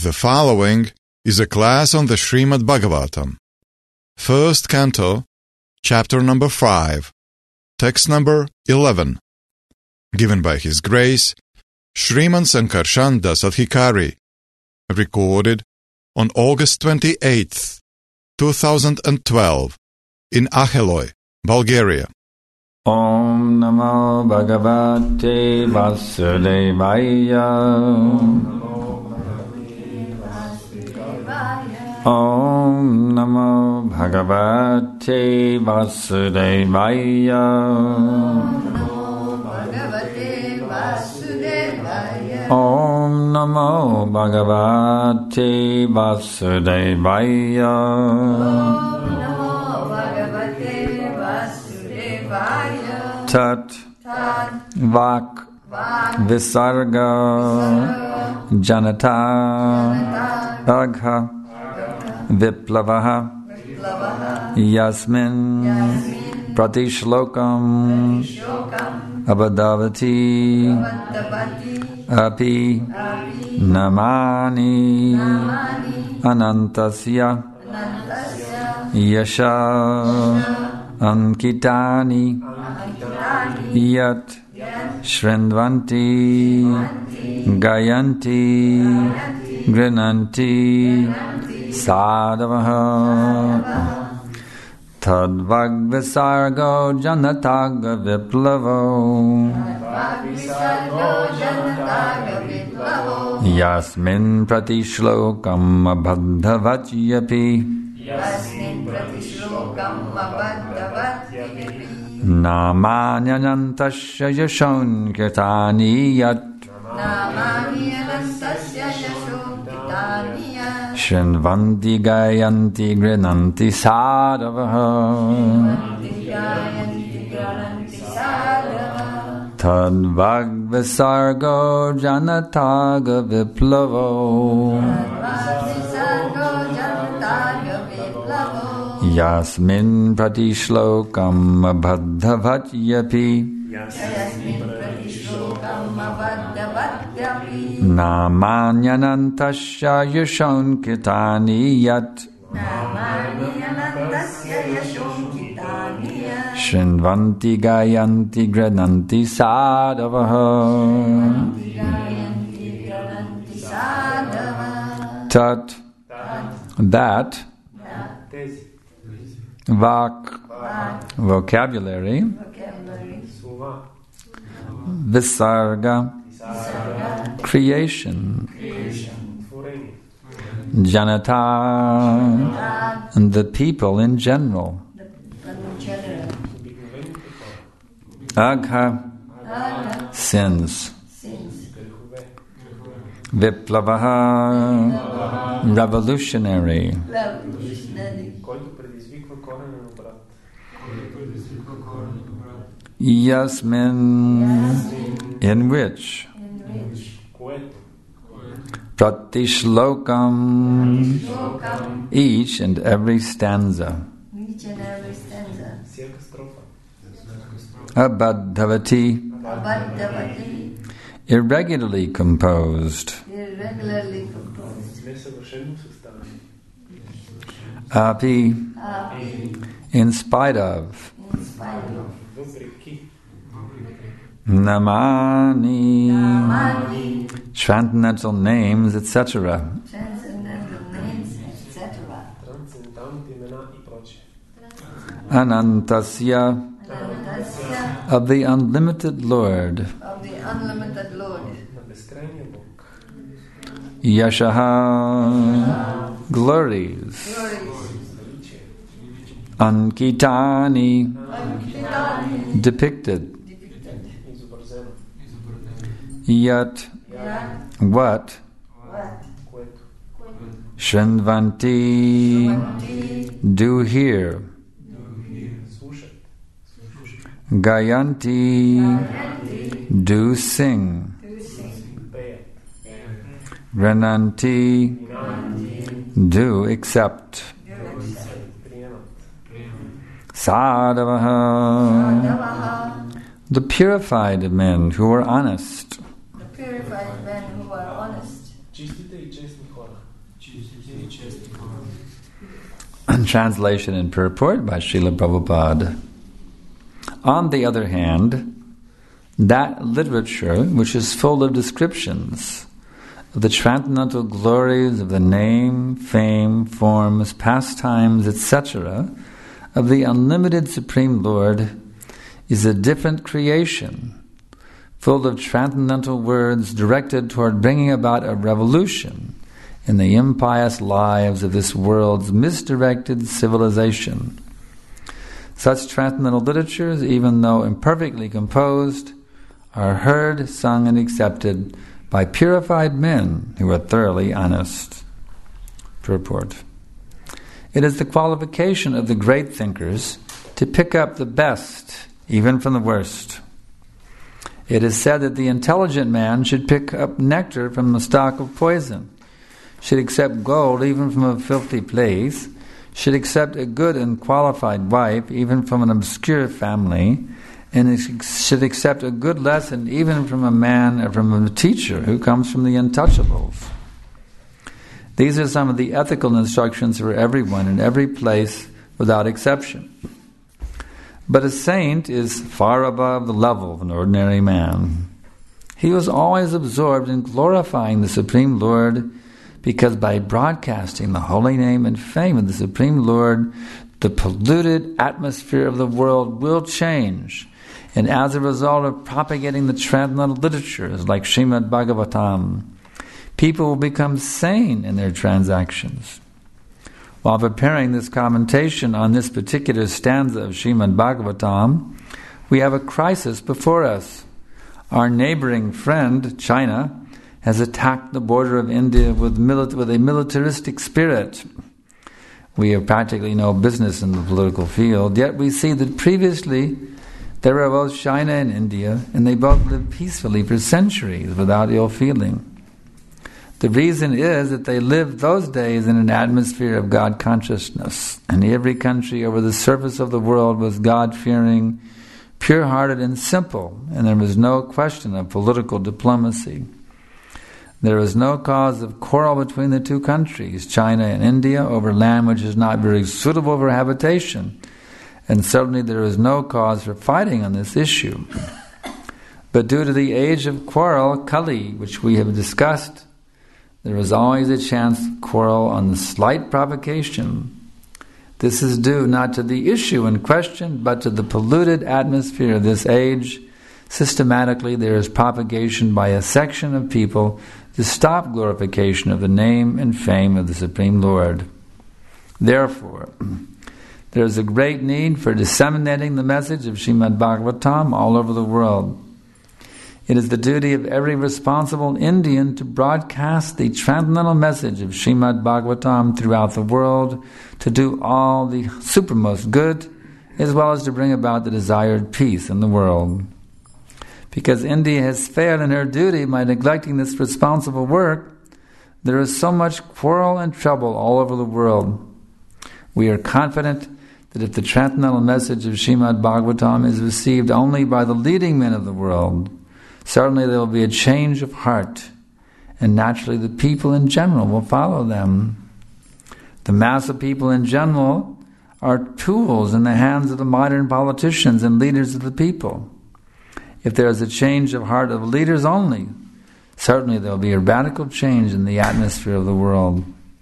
The following is a class on the Srimad Bhagavatam. First Canto, Chapter number 5, Text number 11. Given by His Grace, Shriman Sankarshan Das Adhikari. Recorded on August 28th, 2012, in Akheloi, Bulgaria. Om Namo Bhagavate Vasudevaya. Om Namo Bhagavate Vasudevaya. Om Namo Bhagavate Vasudevaya. Tat Vak Visarga Janata Agha Viplavaha Yasmin Pratishlokam Abadavati Api Namani Anantasya Yasha Ankitani Yat Shrindvanti Gayanti Grinanti Sadavaha Tadvagvisargo Janataga Viplavo Yasmin Pratishlokam Abhadhavachyapi Namanyanantasya Yashon Kirtani Yat Shrinvanti Gayanti Grinanti Sadavaha Tadvagvisargo Janataga Viplavo Yasmin Pratishlokam Abhadhavachyapi Namanyanantasya Yashon Kirtani Yat Shrinvanti Gayanti Grinanti Sadavaha Tat that Vak vocabulary Visarga creation Janata and the people in general Agha sins Viplavaha revolutionary Yasmin in which Pratishlokam each and every stanza Abhadhavati irregularly composed Api in spite of Namani transcendental names, etc. Anantasya of the unlimited Lord. Yashaha glories. Ankitani depicted. Yat what Shrinvanti do hear. Gayanti do sing. Grinanti do accept. Sadavaha the purified men who are honest. Translation and purport by Srila Prabhupada. On the other hand, that literature which is full of descriptions of the transcendental glories of the name, fame, forms, pastimes, etc., of the unlimited Supreme Lord, is a different creation, full of transcendental words directed toward bringing about a revolution in the impious lives of this world's misdirected civilization. Such transcendental literatures, even though imperfectly composed, are heard, sung, and accepted by purified men who are thoroughly honest. Purport. It is the qualification of the great thinkers to pick up the best, even from the worst. It is said that the intelligent man should pick up nectar from the stalk of poison, should accept gold even from a filthy place, should accept a good and qualified wife even from an obscure family, and should accept a good lesson even from a man or from a teacher who comes from the untouchables. These are some of the ethical instructions for everyone in every place without exception. But a saint is far above the level of an ordinary man. He was always absorbed in glorifying the Supreme Lord, because by broadcasting the holy name and fame of the Supreme Lord, the polluted atmosphere of the world will change. And as a result of propagating the transcendental literatures like Srimad Bhagavatam, people will become sane in their transactions. While preparing this commentation on this particular stanza of Srimad Bhagavatam, we have a crisis before us. Our neighboring friend, China, has attacked the border of India with a militaristic spirit. We have practically no business in the political field, yet we see that previously there were both China and India, and they both lived peacefully for centuries without ill feeling. The reason is that they lived those days in an atmosphere of God consciousness, and every country over the surface of the world was God-fearing, pure-hearted and simple, and there was no question of political diplomacy. There is no cause of quarrel between the two countries, China and India, over land which is not very suitable for habitation, and certainly there is no cause for fighting on this issue. But due to the age of quarrel, Kali, which we have discussed, there is always a chance to quarrel on the slight provocation. This is due not to the issue in question, but to the polluted atmosphere of this age. Systematically, there is propagation by a section of people to stop glorification of the name and fame of the Supreme Lord. Therefore, there is a great need for disseminating the message of Srimad Bhagavatam all over the world. It is the duty of every responsible Indian to broadcast the transcendental message of Srimad Bhagavatam throughout the world, to do all the supermost good, as well as to bring about the desired peace in the world. Because India has failed in her duty by neglecting this responsible work, there is so much quarrel and trouble all over the world. We are confident that if the transcendental message of Srimad Bhagavatam is received only by the leading men of the world, certainly there will be a change of heart, and naturally the people in general will follow them. The mass of people in general are tools in the hands of the modern politicians and leaders of the people. If there is a change of heart of leaders only, certainly there will be a radical change in the atmosphere of the world.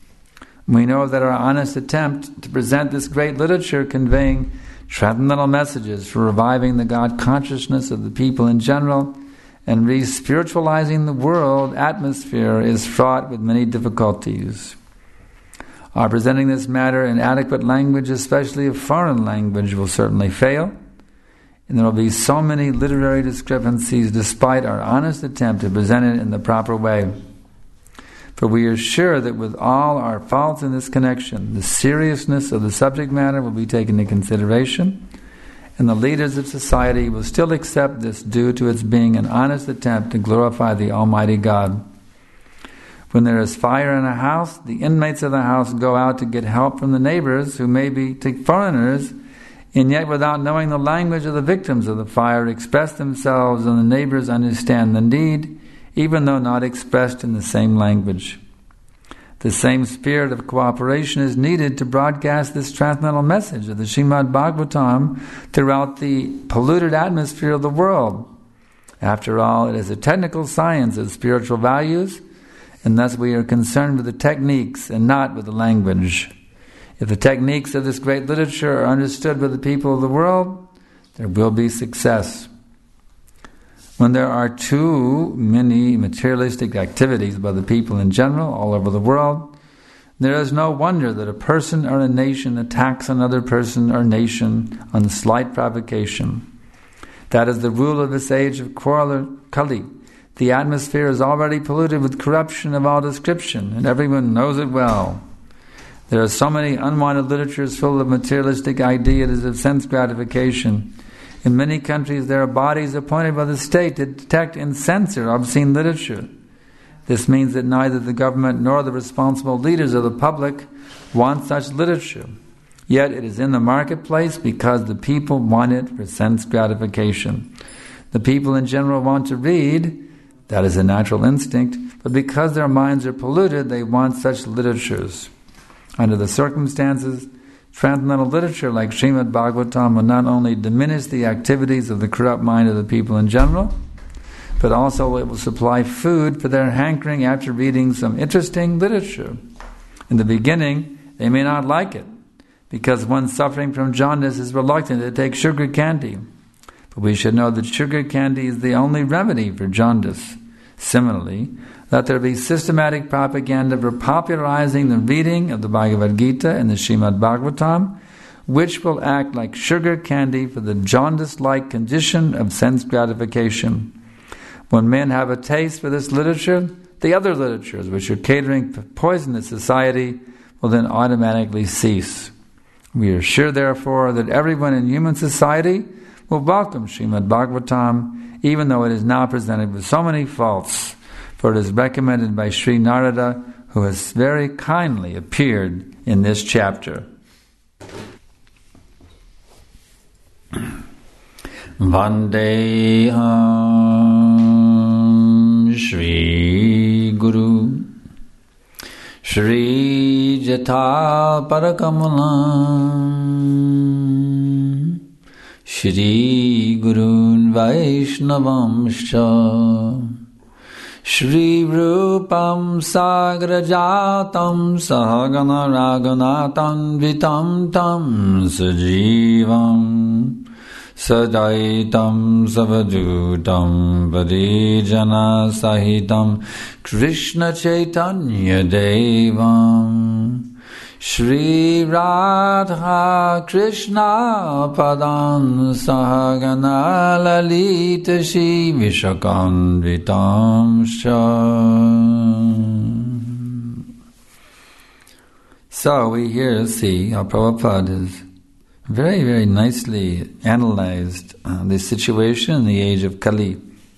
We know that our honest attempt to present this great literature conveying transcendental messages for reviving the God consciousness of the people in general and re-spiritualizing the world atmosphere is fraught with many difficulties. Our presenting this matter in adequate language, especially a foreign language, will certainly fail, and there will be so many literary discrepancies despite our honest attempt to present it in the proper way. For we are sure that with all our faults in this connection, the seriousness of the subject matter will be taken into consideration, and the leaders of society will still accept this due to its being an honest attempt to glorify the Almighty God. When there is fire in a house, the inmates of the house go out to get help from the neighbors, who may be foreigners, and yet without knowing the language of the victims of the fire, express themselves and the neighbors understand the need, even though not expressed in the same language. The same spirit of cooperation is needed to broadcast this transcendental message of the Srimad Bhagavatam throughout the polluted atmosphere of the world. After all, it is a technical science of spiritual values, and thus we are concerned with the techniques and not with the language. If the techniques of this great literature are understood by the people of the world, there will be success. When there are too many materialistic activities by the people in general all over the world, there is no wonder that a person or a nation attacks another person or nation on slight provocation. That is the rule of this age of Kali. The atmosphere is already polluted with corruption of all description, and everyone knows it well. There are so many unwanted literatures full of materialistic ideas of sense gratification. In many countries there are bodies appointed by the state to detect and censor obscene literature. This means that neither the government nor the responsible leaders of the public want such literature. Yet it is in the marketplace because the people want it for sense gratification. The people in general want to read, that is a natural instinct, but because their minds are polluted, they want such literatures. Under the circumstances, transcendental literature like Srimad Bhagavatam will not only diminish the activities of the corrupt mind of the people in general, but also it will supply food for their hankering after reading some interesting literature. In the beginning, they may not like it, because one suffering from jaundice is reluctant to take sugar candy. But we should know that sugar candy is the only remedy for jaundice. Similarly, let there be systematic propaganda for popularizing the reading of the Bhagavad Gita and the Srimad Bhagavatam, which will act like sugar candy for the jaundice-like condition of sense gratification. When men have a taste for this literature, the other literatures which are catering for poisonous society will then automatically cease. We are sure, therefore, that everyone in human society will welcome Srimad Bhagavatam, even though it is now presented with so many faults, for it is recommended by Sri Narada, who has very kindly appeared in this chapter. Vandeham Shri Guru Shri Jata Parakamalam Shri Gurun Vaishnavamscha Shri Rupam Sagrajatam Sahagana Raghunatam Vitam Tam Sajivam Sadaitam Savadutam Vadijana Sahitam Krishna Chaitanya Devam Shri Radha Krishna Padam Sahagana Lalita Shri Vishakanvitam Shah. So we here see how Prabhupada has very, very nicely analyzed the situation in the age of Kali.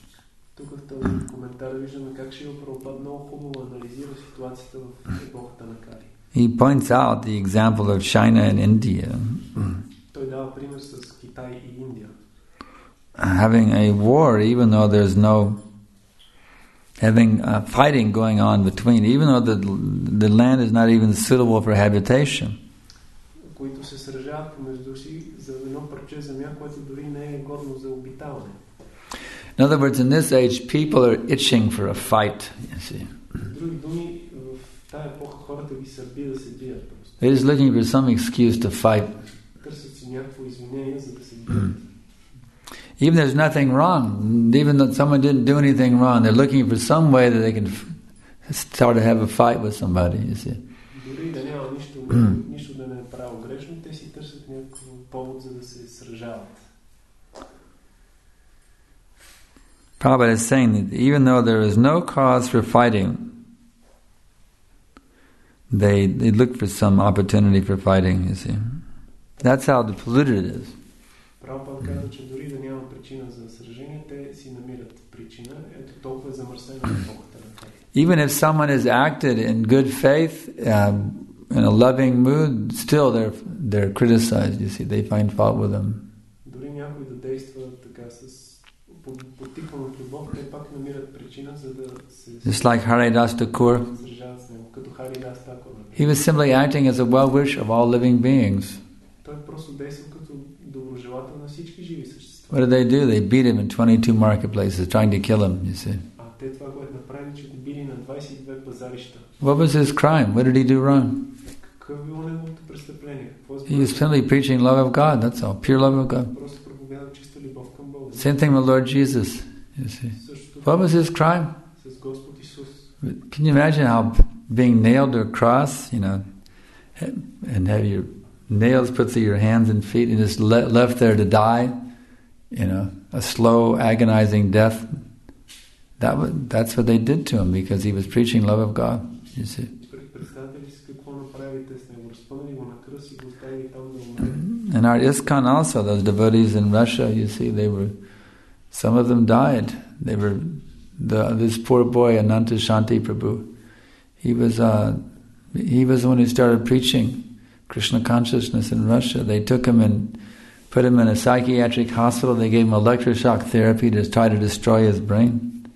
He points out the example of China and India. Having a war, even though there's no fighting going on between, even though the land is not even suitable for habitation. които се сражават помежду си за едно парче земя, което дори не е годно за обитаване. In other words, in this age, people are itching for a fight, you see. Други думи, в тая епоха хората ги сърби да се бият просто. They're just looking for some excuse to fight. Търсят си някакво извинение, за да се бият. Even there's nothing wrong, even though someone didn't do anything wrong, they're looking for some way that they can start to have a fight with somebody, you see. Дори да няма нищо да не е правил грешно, те си търсят някакъв повод, за да се сражават. Prabhupada is saying that even though there is no cause for fighting, they look for some opportunity for fighting, you see. That's how polluted it is. Прабхупада казва, че дори да няма причина за сражение, те си намират причина. Ето толкова е замърсена епохата. Even if someone has acted in good faith, in a loving mood, still they're criticized, you see. They find fault with them. Дори някой да действа така с подтикван от любов, те пак намират причина, за да се Just like Haridas Thakur. сражават с него. Като Харидас Такур. He was simply acting as a well-wisher of all living beings. Той просто действа като доброжелател на всички живи същества. What did they do? They beat him in 22 marketplaces, trying to kill him, you see. А те това, което направили, че били на 22 пазарища. What was his crime? What did he do wrong? Какъв било неговото престъпление? He was simply preaching love of God, that's all. Pure love of God. Просто проповядал чиста любов към Бога. Same thing with Lord Jesus, you see. What was his crime? С Господ Исус. Can you imagine how being nailed to a cross, and have your nails put through your hands and feet and just left there to die, a slow, agonizing death? That's what they did to him because he was preaching love of God, you see. In our ISKCON also, those devotees in Russia, you see, some of them died. This poor boy, Ananta Shanti Prabhu, he was the one who started preaching Krishna consciousness in Russia. They took him and put him in a psychiatric hospital. They gave him electroshock therapy to try to destroy his brain.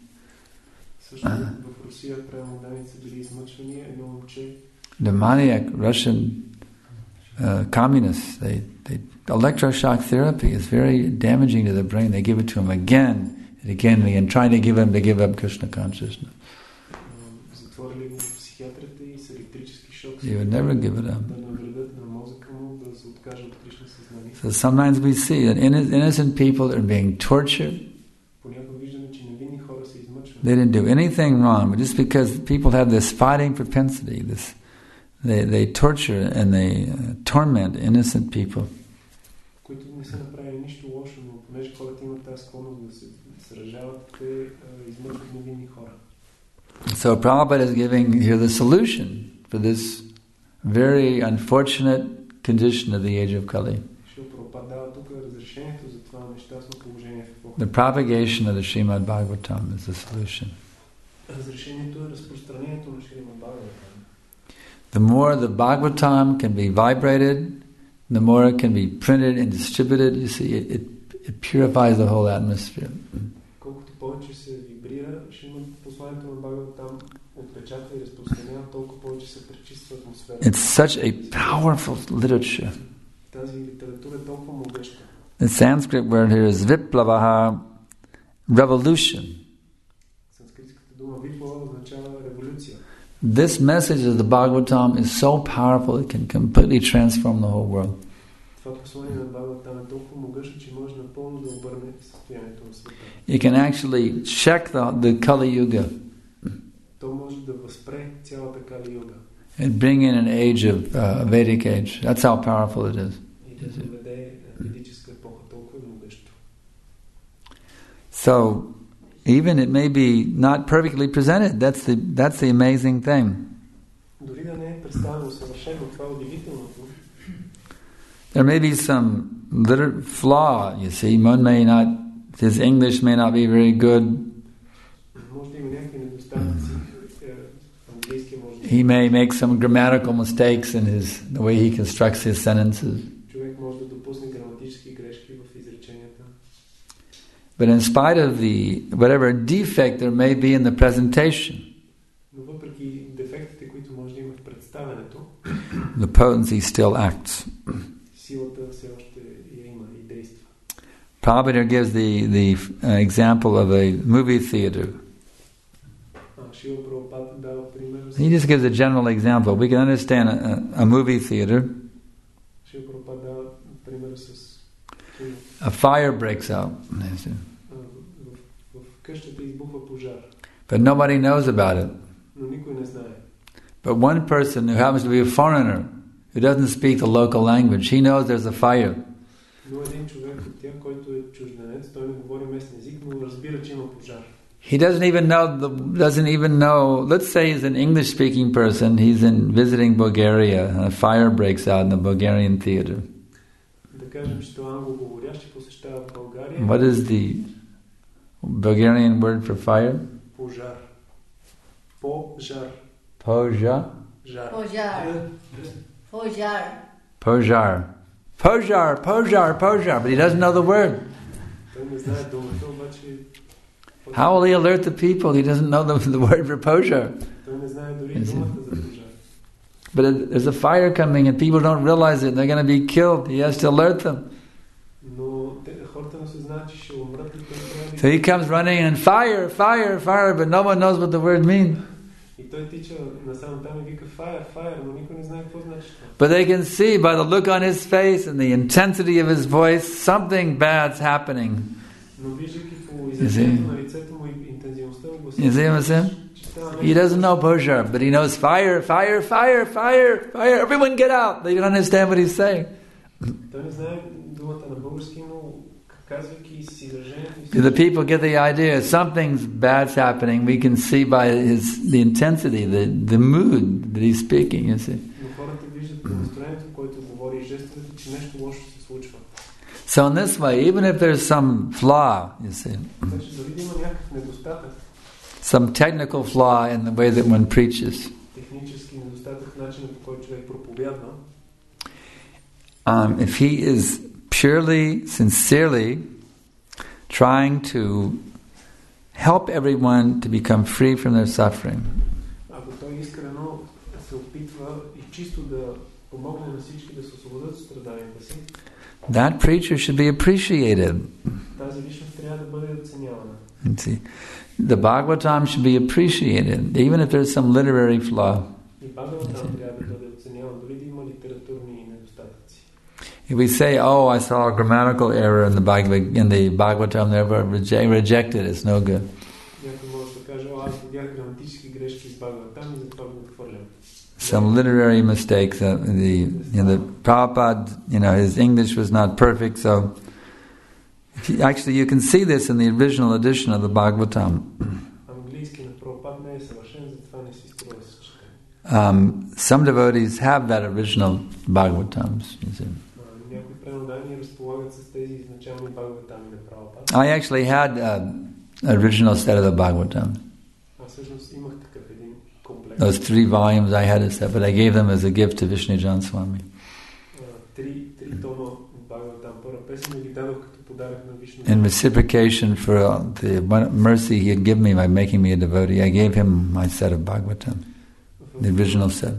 Demoniac Russian communists, they electroshock therapy is very damaging to the brain. They give it to him again and again and again, trying to give him to give up Krishna consciousness. He would never give it up. So sometimes we see that innocent people are being tortured. They didn't do anything wrong, but just because people have this fighting propensity, they torture and they torment innocent people. So Prabhupada is giving here the solution for this very unfortunate condition of the age of Kali. The propagation of the Srimad Bhagavatam is the solution. The more the Bhagavatam can be vibrated, the more it can be printed and distributed, you see, it purifies the whole atmosphere. It's such a powerful literature. The Sanskrit word here is viplavaha, revolution. This message of the Bhagavatam is so powerful it can completely transform the whole world. It can actually check the Kali Yuga and bring in an age of Vedic age. That's how powerful it is. So, even it may be not perfectly presented. That's the amazing thing. There may be some flaw, you see. His English may not be very good. He may make some grammatical mistakes in the way he constructs his sentences. But in spite of whatever defect there may be in the presentation, the potency still acts. Prabhupada gives the example of a movie theater. He just gives a general example. We can understand a movie theater. A fire breaks out. But nobody knows about it. But one person who happens to be a foreigner, who doesn't speak the local language, he knows there's a fire. He doesn't even know. Let's say he's an English-speaking person. He's visiting Bulgaria, and a fire breaks out in the Bulgarian theater. What is the Bulgarian word for fire? Požar. Požar. Požar. Požar. Požar. Požar. Požar. Požar. But he doesn't know the word. How will he alert the people? He doesn't know the word for požar. But there's a fire coming and people don't realize it and they're going to be killed. He has to alert them. So he comes running and fire, fire, fire, but no one knows what the word means. But they can see by the look on his face and the intensity of his voice, something bad's happening. You see? You see what I'm saying? He doesn't know Persia, but he knows fire, fire, fire, fire, fire. Everyone get out. They don't understand what he's saying. The people get the idea. Something's bad's happening. We can see by the intensity, the mood that he's speaking. You see. So in this way, even if there's some flaw, you see, some technical flaw in the way that one preaches, if he is purely, sincerely trying to help everyone to become free from their suffering, that preacher should be appreciated. See, the Bhagavatam should be appreciated, even if there's some literary flaw. If we say, "Oh, I saw a grammatical error in the Bhagavatam, therefore reject it. It's no good." Some literary mistakes. The Prabhupada, his English was not perfect, so actually you can see this in the original edition of the Bhagavatam. Some devotees have that original Bhagavatams. You see. I actually had an original set of the Bhagavatam. Those 3 volumes I had a set, but I gave them as a gift to Vishnu Jan Swami. In reciprocation for the mercy he had given me by making me a devotee, I gave him my set of Bhagavatam, the original set.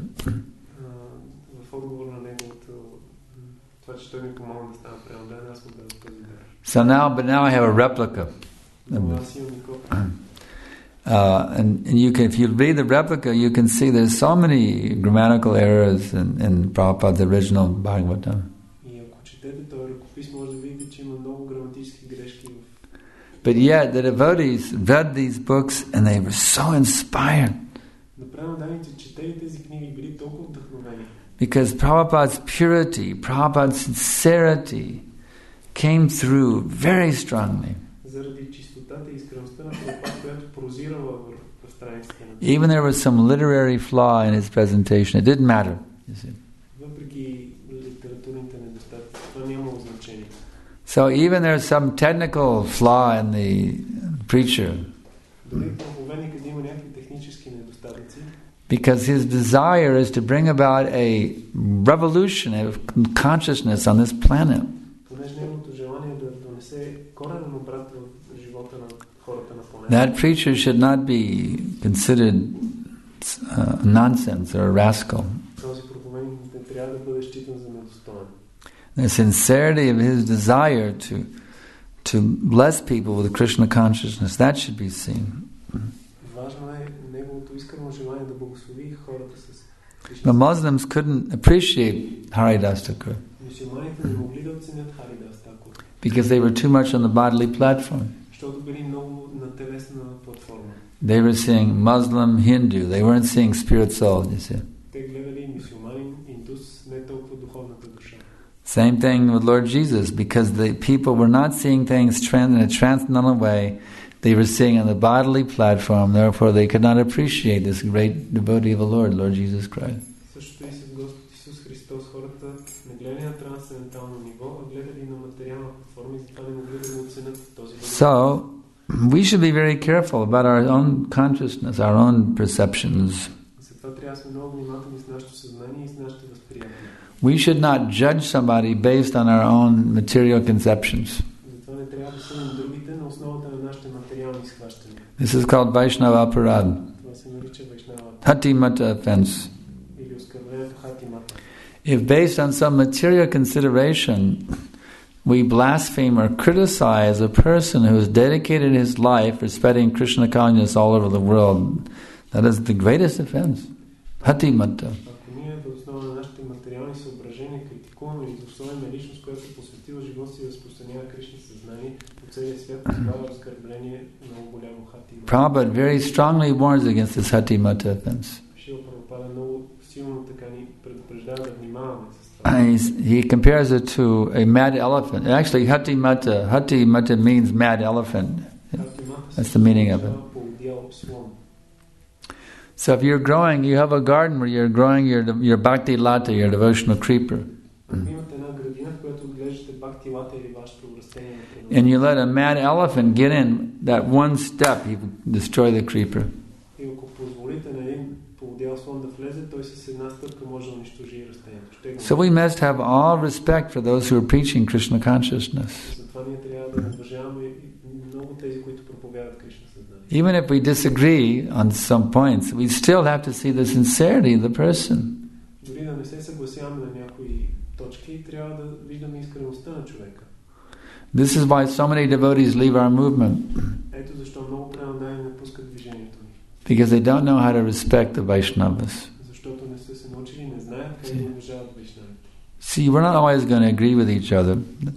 So now I have a replica. And you can, if you read the replica, you can see there's so many grammatical errors in Prabhupada's original Bhagavatam. But yet the devotees read these books and they were so inspired. Because Prabhupada's purity, Prabhupada's sincerity came through very strongly. Even there was some literary flaw in his presentation, it didn't matter. You see. So even there's some technical flaw in the preacher, because his desire is to bring about a revolution of consciousness on this planet. That preacher should not be considered nonsense or a rascal. The sincerity of his desire to bless people with Krishna consciousness, that should be seen. The Muslims couldn't appreciate Haridas Thakur because they were too much on the bodily platform. They were seeing Muslim, Hindu. They weren't seeing spirit soul, you see. Same thing with Lord Jesus, because the people were not seeing things in a transcendental way. They were seeing on the bodily platform, therefore they could not appreciate this great devotee of the Lord Jesus Christ. So, we should be very careful about our own consciousness, our own perceptions. We should not judge somebody based on our own material conceptions. This is called Vaishnava Aparad. Hati Mata offense. оскърблението хатимата. If based on some material consideration we blaspheme or criticize a person who has dedicated his life for spreading Krishna consciousness all over the world, that is the greatest offense. Hatimata. Ако ние в основа на нашите материални съображения критикуваме и изоставяме личност, която посветила живота си и разпространява Кришна съзнание по целия свят, това е оскърбление много голямо хатимата. Prabhupada very strongly warns against this Hatimata offense. Шрила Прабхупада много силно така ни предупреждава да внимаваме с това. He compares it to a mad elephant. Actually, Hatimata means mad elephant. That's the meaning of it. So if you're growing, you have a garden where you're growing your bhakti lata, your devotional creeper. And you let a mad elephant get in that one step, he will destroy the creeper. So we must have all respect for those who are preaching Krishna consciousness. Even if we disagree on some points, we still have to see the sincerity of the person. This is why so many devotees leave our movement. Because they don't know how to respect the Vaishnavas. See, we're not always going to agree with each other.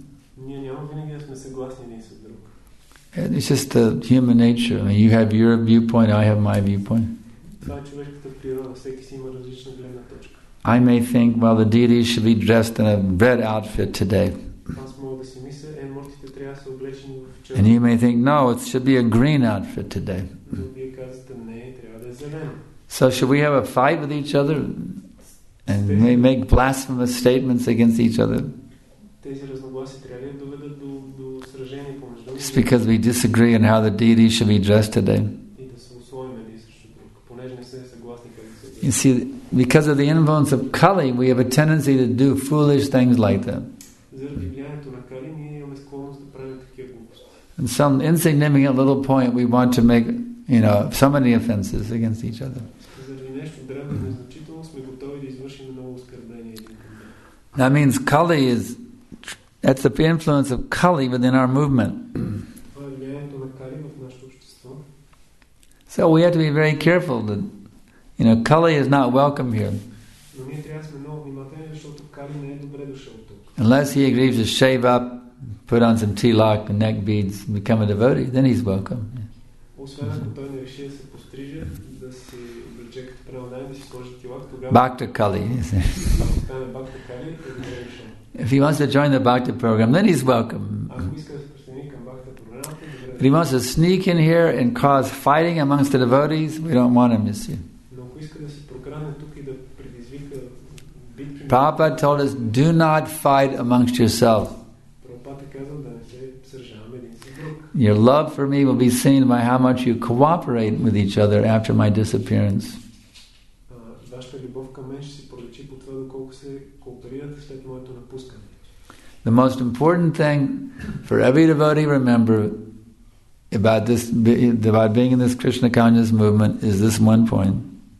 It's just the human nature. I mean, you have your viewpoint, I have my viewpoint. I may think, well, the deities should be dressed in a red outfit today. And you may think, no, it should be a green outfit today. So should we have a fight with each other? And may make blasphemous statements against each other? Just because we disagree on how the deity should be dressed today. You see, because of the influence of Kali, we have a tendency to do foolish things like that. And some insignificant little point we want to make, so many offenses against each other. That means Kali that's the influence of Kali within our movement. So we have to be very careful that, Kali is not welcome here. Unless he agrees to shave up, put on some tilak and neck beads, and become a devotee, then he's welcome. Bhakta Kali. If he wants to join the Bhakti program, then he's welcome. If he wants to sneak in here and cause fighting amongst the devotees, we don't want him, you see. Prabhupada told us, do not fight amongst yourselves. Your love for me will be seen by how much you cooperate with each other after my disappearance. The most important thing for every devotee remember about being in this Krishna conscious movement is this one point.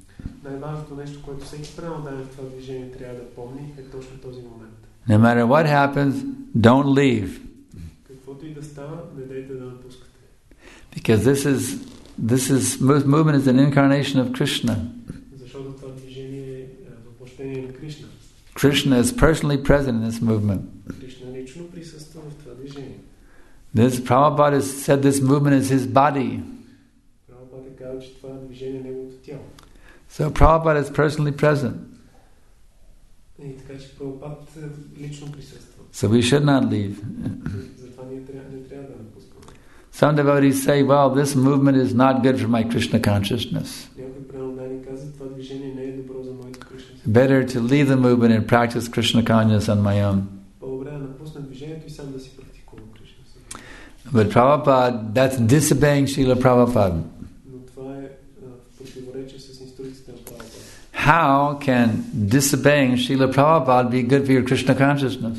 No matter what happens, don't leave. Because this movement is an incarnation of Krishna. Krishna is personally present in this movement. This Prabhupada has said this movement is his body. So Prabhupada is personally present. So we should not leave. Some devotees say, well, this movement is not good for my Krishna consciousness. Better to leave the movement and practice Krishna consciousness on my own. But Prabhupada, that's disobeying Srila Prabhupada. How can disobeying Srila Prabhupada be good for your Krishna consciousness?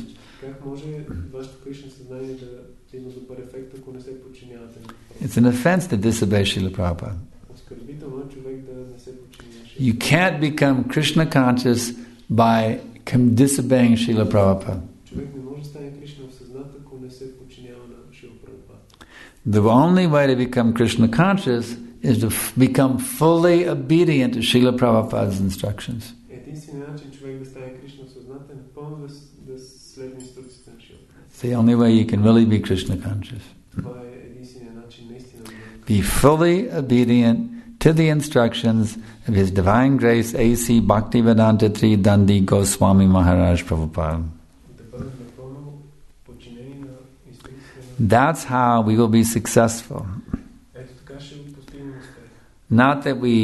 It's an offense to disobey Srila Prabhupada. отношение. You can't become Krishna conscious by disobeying Srila Prabhupada. Човек не може да стане Кришна в съзната, ако не се подчинява на Шрила Прабхупада. The only way to become Krishna conscious is to become fully obedient to Srila Prabhupada's instructions. Единственият начин човек да стане Кришна в съзната е напълно да следва инструкциите на Шрила. It's the only way you can really be Krishna conscious. Това е единственият начин наистина да Be fully obedient to the instructions of His Divine Grace A.C. Bhaktivedanta Tri Dandi Goswami Maharaj Prabhupada. да бъдем напълно подчинени на инструкциите на... That's how we will be successful. Ето така ще постигнем успех. Not that we,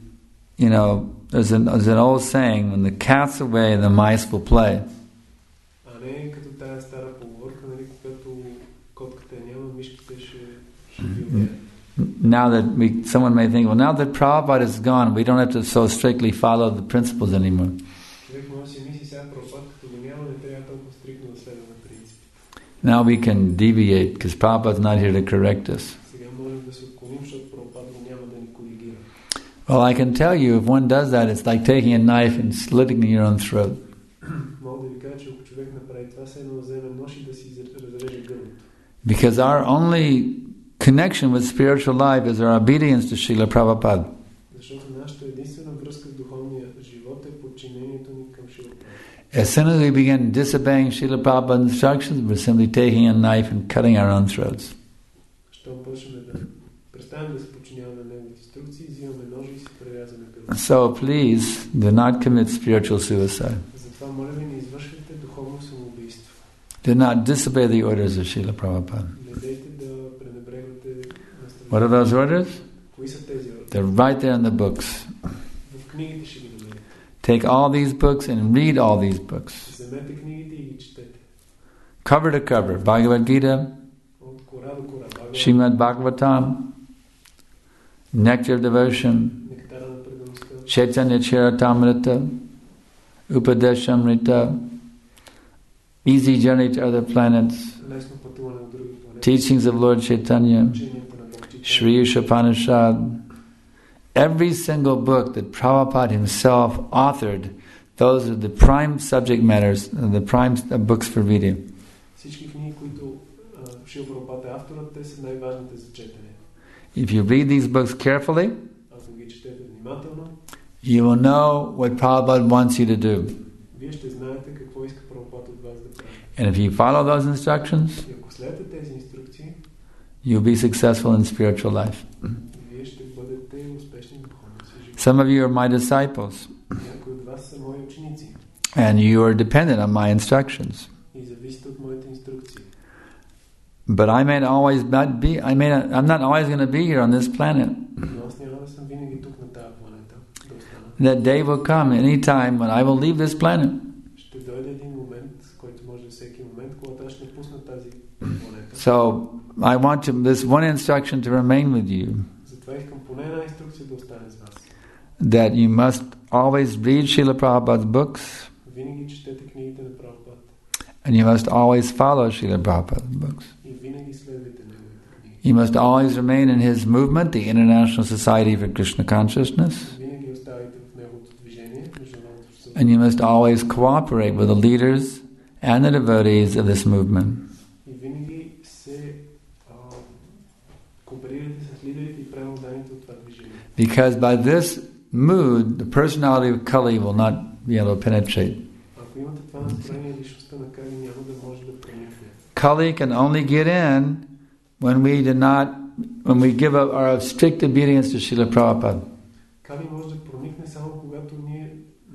there's an old saying, when the cat's away, the mice will play. А не като тая стара поговорка, нали, когато котката няма, мишките ще вилнеят. Now that someone may think, well, now that Prabhupada is gone, we don't have to so strictly follow the principles anymore. Човек може да си мисли сега Прабхупад, като го няма, не трябва толкова стриктно да следваме принципи. Now we can deviate because Prabhupada's not here to correct us. Сега можем да се отклоним, защото Прабхупад го няма да ни коригира. Well, I can tell you, if one does that, it's like taking a knife and slitting your own throat. Мога да ви кажа, че ако човек направи това, се едно вземе нож и да си разреже гърлото. Because our only connection with spiritual life is our obedience to Srila Prabhupada. Защото нашата единствена връзка с духовния живот е подчинението ни към Шрила Прабхупада. As soon as we begin disobeying Srila Prabhupada's instructions, we're simply taking a knife and cutting our own throats. Щом почнем да престанем да се подчиняваме на неговите инструкции, взимаме ножи и си прерязваме гърлото. So please, do not commit spiritual suicide. Затова моля ви, не извършвайте духовно самоубийство. Do not disobey the orders of Srila Prabhupada. Не дейте да пренебрегвате наставлението. What are those orders? Кои са тези ордери? They're right there in the books. В книгите ще ги намерите. Take all these books and read all these books. Вземете книгите и ги четете. Cover to cover. Bhagavad Gita, От кора до кора. Srimad Bhagavatam, Nectar of Devotion, Нектара на предаността. Chaitanya Charitamrita, Upadeshamrita, Easy Journey to Other Planets, Лесно пътуване от други планети. Teachings of Lord Chaitanya, Ученията на Бог Чайтания. Sri Upanishad. Every single book that Prabhupada himself authored, those are the prime subject matters, the prime books for reading. Всички книги, които Шрила Прабхупада е авторът, те са най-важните за четене. If you read these books carefully, Ако ги четете внимателно, you will know what Prabhupada wants you to do. вие ще знаете какво иска Прабхупада от вас да прави. And if you follow those instructions, И ако следвате тези инструкции, you'll be successful in spiritual life. вие ще бъдете успешни в духовния си живот. Some of you are my disciples, Някои от вас са мои ученици and you are dependent on my instructions. и зависят от моите инструкции. But I may always not be, I'm not always going to be here on this planet. Но аз няма да съм винаги тук на тази планета. Да остана. That day will come any time when I will leave this planet. Ще дойде един момент, който може да всеки момент, когато аз ще напусна тази планета. So I want this one instruction to remain with you, Затова искам поне една инструкция да остане с вас. that you must always read Srila Prabhupada's books, Винаги четете книгите на Прабхупада. and you must always follow Srila Prabhupada's books. И винаги следвайте неговите книги. You must always remain in his movement, the International Society for Krishna Consciousness, Винаги оставайте в неговото движение, международното съюз. and you must always cooperate with the leaders and the devotees of this movement. И винаги се кооперирайте с лидерите и праводаните от това движение. Because by this mood, the personality of Kali will not be able to penetrate. Ако имате това настроение, личността на Кали няма да може да проникне. Kali can only get in when we give up our strict obedience to Srila Prabhupada. Кали може да проникне само когато ние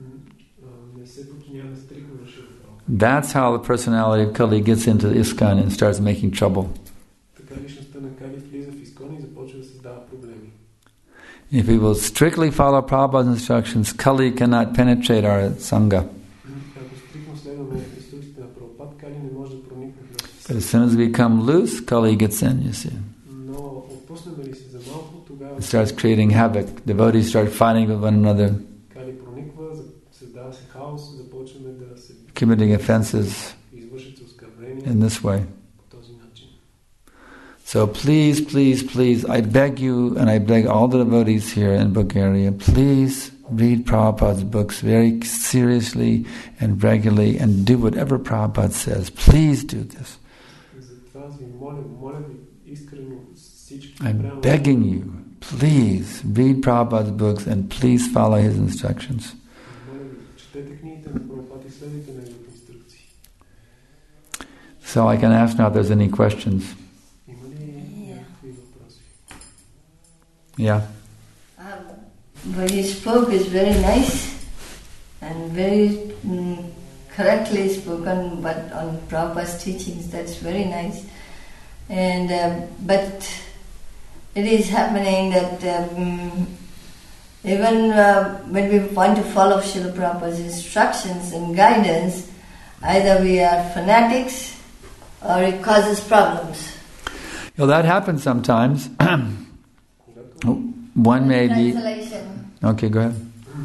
не се подчиняваме стриктно на Шрила Прабхупада. That's how the personality of Kali gets into ISKCON and starts making trouble. Така личността на Кали влиза в Искон и започва да създава проблеми. If we will strictly follow Prabhupada's instructions, Kali cannot penetrate our Sangha. Ако стриктно следваме инструкциите на Прабхупад, Кали не може да проникне в But нас. as soon as we become loose, Kali gets in, you see. Но отпуснем ли се за малко, тогава It starts creating havoc. Devotees start fighting with one another, Кали прониква, създава се хаос, започваме да се committing offenses извършат се оскърбления in this way. по този начин. So please, please, please, I beg you and I beg all the devotees here in Bulgaria, please read Prabhupada's books very seriously and regularly and do whatever Prabhupada says. Please do this. I'm begging you, please read Prabhupada's books and please follow his instructions. So I can ask now if there's any questions. Yeah. What you spoke is very nice and very correctly spoken, but on Prabhupada's teachings, that's very nice. And but it is happening that even when we want to follow Srila Prabhupada's instructions and guidance, either we are fanatics or it causes problems. Well, that happens sometimes. One may be... Okay, go ahead.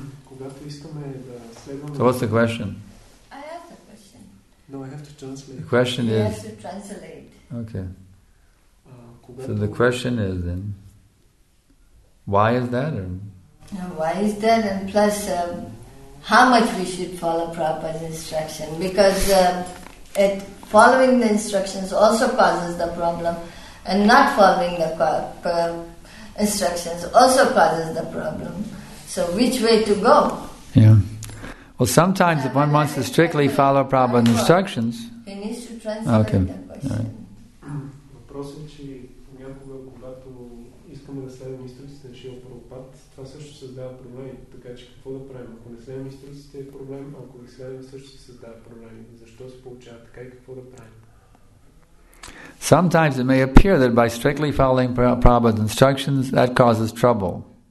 So what's the question? I asked the question. No, I have to translate. The question He is... has to translate. Okay. So the question is then, why is that? Or? Why is that? And plus, how much we should follow Prabhupada's instruction? Because following the instructions also causes the problem, and not following the instructions also causes the problem. So which way to go? Yeah. Well, sometimes if one wants to strictly follow Prabhupada's instructions... He needs to translate the question. Right. Въпросът е, че понякога, когато искаме да следваме инструкциите на Шрила Прабхупад, това също създава проблеми. Така че какво да правим? Ако не следваме инструкциите е проблем, ако ги следваме също се създава проблеми. Защо се получава така и какво да правим? Sometimes it may appear that by strictly following Prabhupada's instructions, that causes trouble.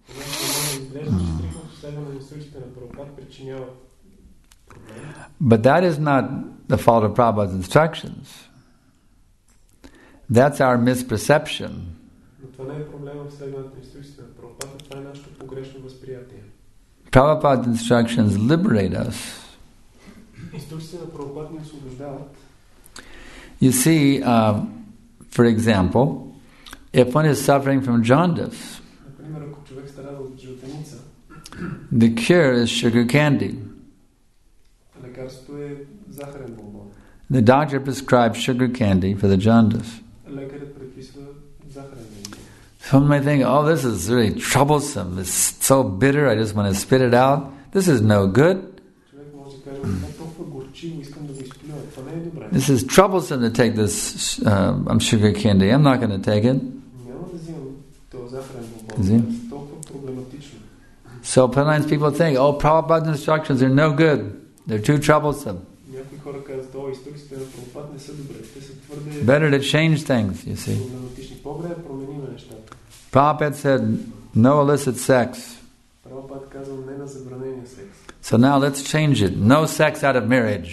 But that is not the fault of Prabhupada's instructions. That's our misperception. Prabhupada's instructions liberate us. You see, for example, if one is suffering from jaundice, the cure is sugar candy. The doctor prescribes sugar candy for the jaundice. Some may think, oh, this is really troublesome, it's so bitter, I just want to spit it out. This is no good. This is troublesome to take this sugar candy. I'm not going to take it. So sometimes people think, oh, Prabhupada's instructions are no good. They're too troublesome. Better to change things, you see. Prabhupada said, no illicit sex. So now let's change it. No sex out of marriage.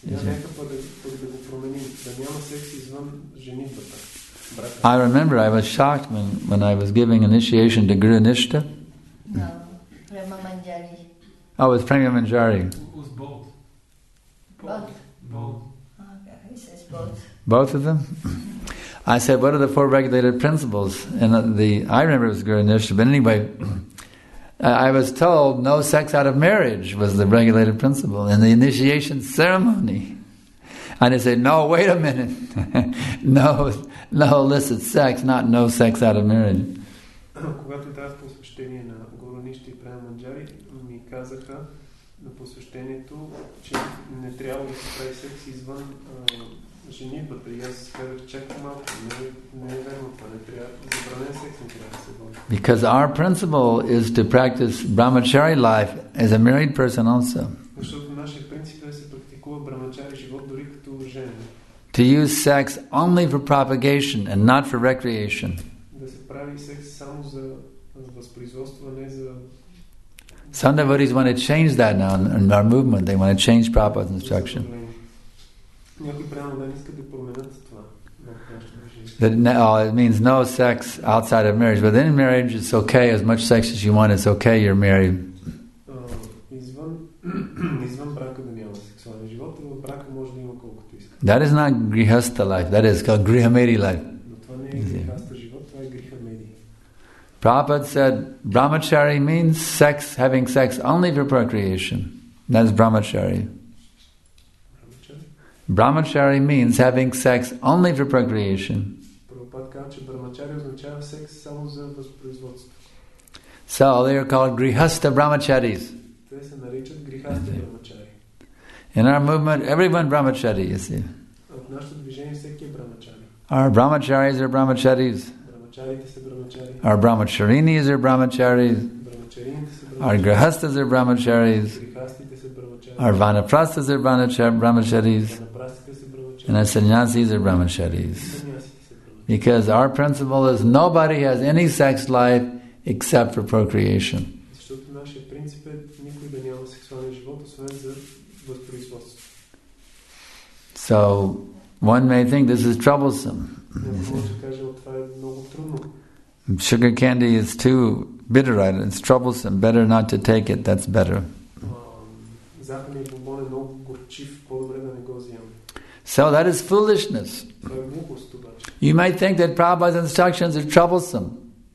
I remember I was shocked when I was giving initiation to Guru Nishta. No, Prema Manjari. Oh, it was Prema Manjari. It was both. Both? Both. Okay, he says both. Both of them? I said, what are the 4 regulated principles? And I remember it was Guru Nishta, but anyway, I was told no sex out of marriage was the regulated principle in the initiation ceremony. And I said, no, wait a minute. no illicit sex, not no sex out of marriage. Когато дадах посвещение на Гуру Ништа и Према Манджари, ми казаха на посвещението, че не трябва да се прави секс извън женитбата. И аз казах, чакай малко, не е верно това, не трябва, забранен секс не трябва да се води. Because our principle is to practice brahmachari life as a married person also. Защото нашия принцип е да се практикува брамачари живот дори като женен. To use sex only for propagation and not for recreation. Да се прави секс само за възпроизводство, а не за... Some devotees want to change that now in our movement. They want to change Prabhupada's instruction. Някои прямо да искат да променят това. That it means no sex outside of marriage. But in marriage, it's okay. As much sex as you want, it's okay. You're married. Извън брака да няма сексуален живот, но в брака може да има колкото иска. That is not grihastha life. That is called grihamedi life. Но това не е грихаста живот, това е грихамеди. Prabhupada said brahmachari means sex, having sex only for procreation. That's brahmachari. Brahmachari means having sex only for procreation. So they are called grihastha brahmacharis. In our movement, everyone brahmachari, you see. Our brahmacharis are brahmacharis. Our brahmacharinis are brahmacharis. Our grihasthas are brahmacharis. Our vanaprasthas are brahmacharis. And our sannyasis are brahmacharis. Because our principle is nobody has any sex life except for procreation. So one may think this is troublesome. Sugar candy is too bitter, right? It's troublesome. Better not to take it. That's better. So that is foolishness. You might think that Prabhupada's instructions are troublesome.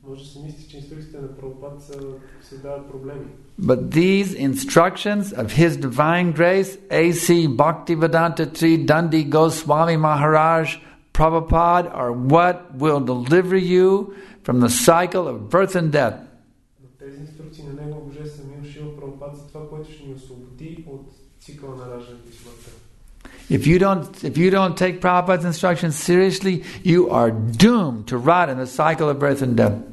But these instructions of His Divine Grace, A.C. Bhaktivedanta Tri Dandi Goswami Maharaj Prabhupada, are what will deliver you from the cycle of birth and death. If you don't take Prabhupada's instructions seriously, you are doomed to rot in the cycle of birth and death.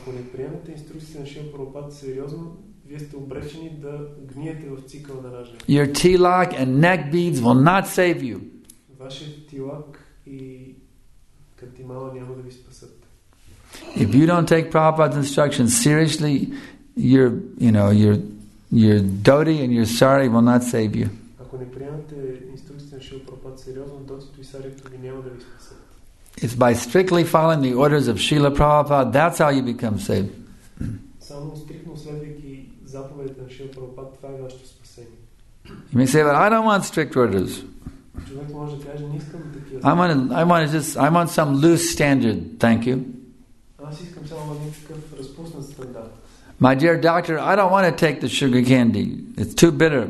Your tilak and neck beads will not save you. If you don't take Prabhupada's instructions seriously, your dhoti and your sari will not save you. It's by strictly following the orders of Srila Prabhupada, that's how you become saved. You may say, but I don't want strict orders. I want some loose standard, thank you. My dear doctor, I don't want to take the sugar candy. It's too bitter.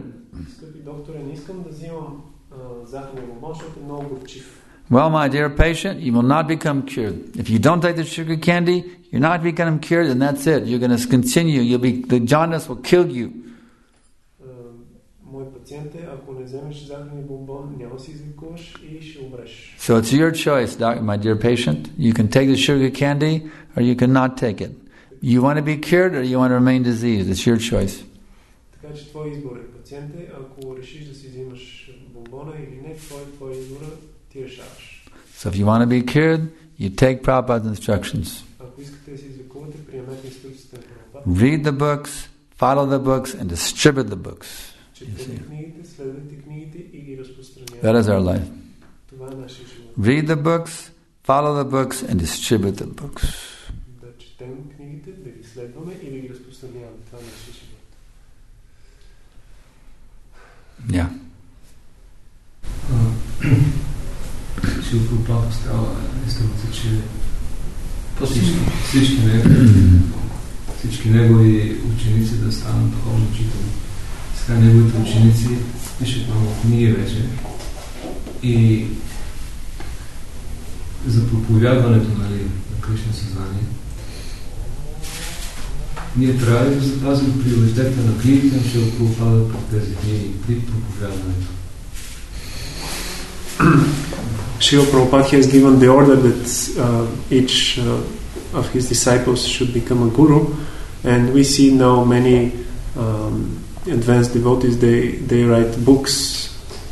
Well, my dear patient, you will not become cured. If you don't take the sugar candy, you're not becoming cured, and that's it. You're going to continue. The jaundice will kill you. So it's your choice, my dear patient. You can take the sugar candy, or you cannot take it. You want to be cured, or you want to remain diseased. It's your choice. So if you want to be cured, you take Prabhupada's instructions. Read the books, follow the books, and distribute the books. That is our life. Read the books, follow the books, and distribute the books. Yeah. Всички негови ученици да станат духовни учители. Сега неговите ученици пишат много книги вече и за проповядването на Кришна съзнание. Ние трябва да запазим приоритета на книгите, на Шрила Прабхупада по тези книги при проповядването. Srila Prabhupada has given the order that each of his disciples should become a guru, and we see now many advanced devotees, they write books.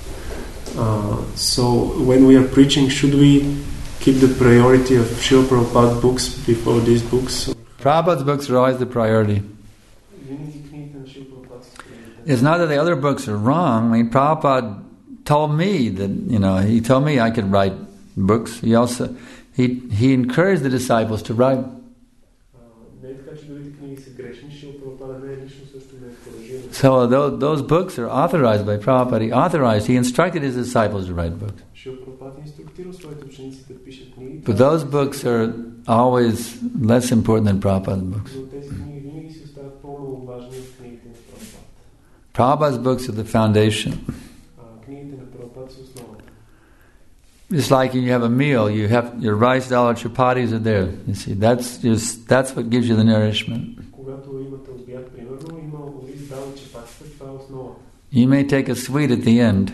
So when we are preaching, should we keep the priority of Srila Prabhupada books before these books? Prabhupada's books are always the priority. It's not that the other books are wrong. I mean, Prabhupada told me that, he told me I could write books. He also, he encouraged the disciples to So those books are authorized by Prabhupada. He instructed his disciples to write books. But those books are always less important than Prabhupada's books. Prabhupada's books are the foundation. Just like when you have a meal, you have your rice, dal, or chapatis are there. You see, that's what gives you the nourishment. You may take a sweet at the end.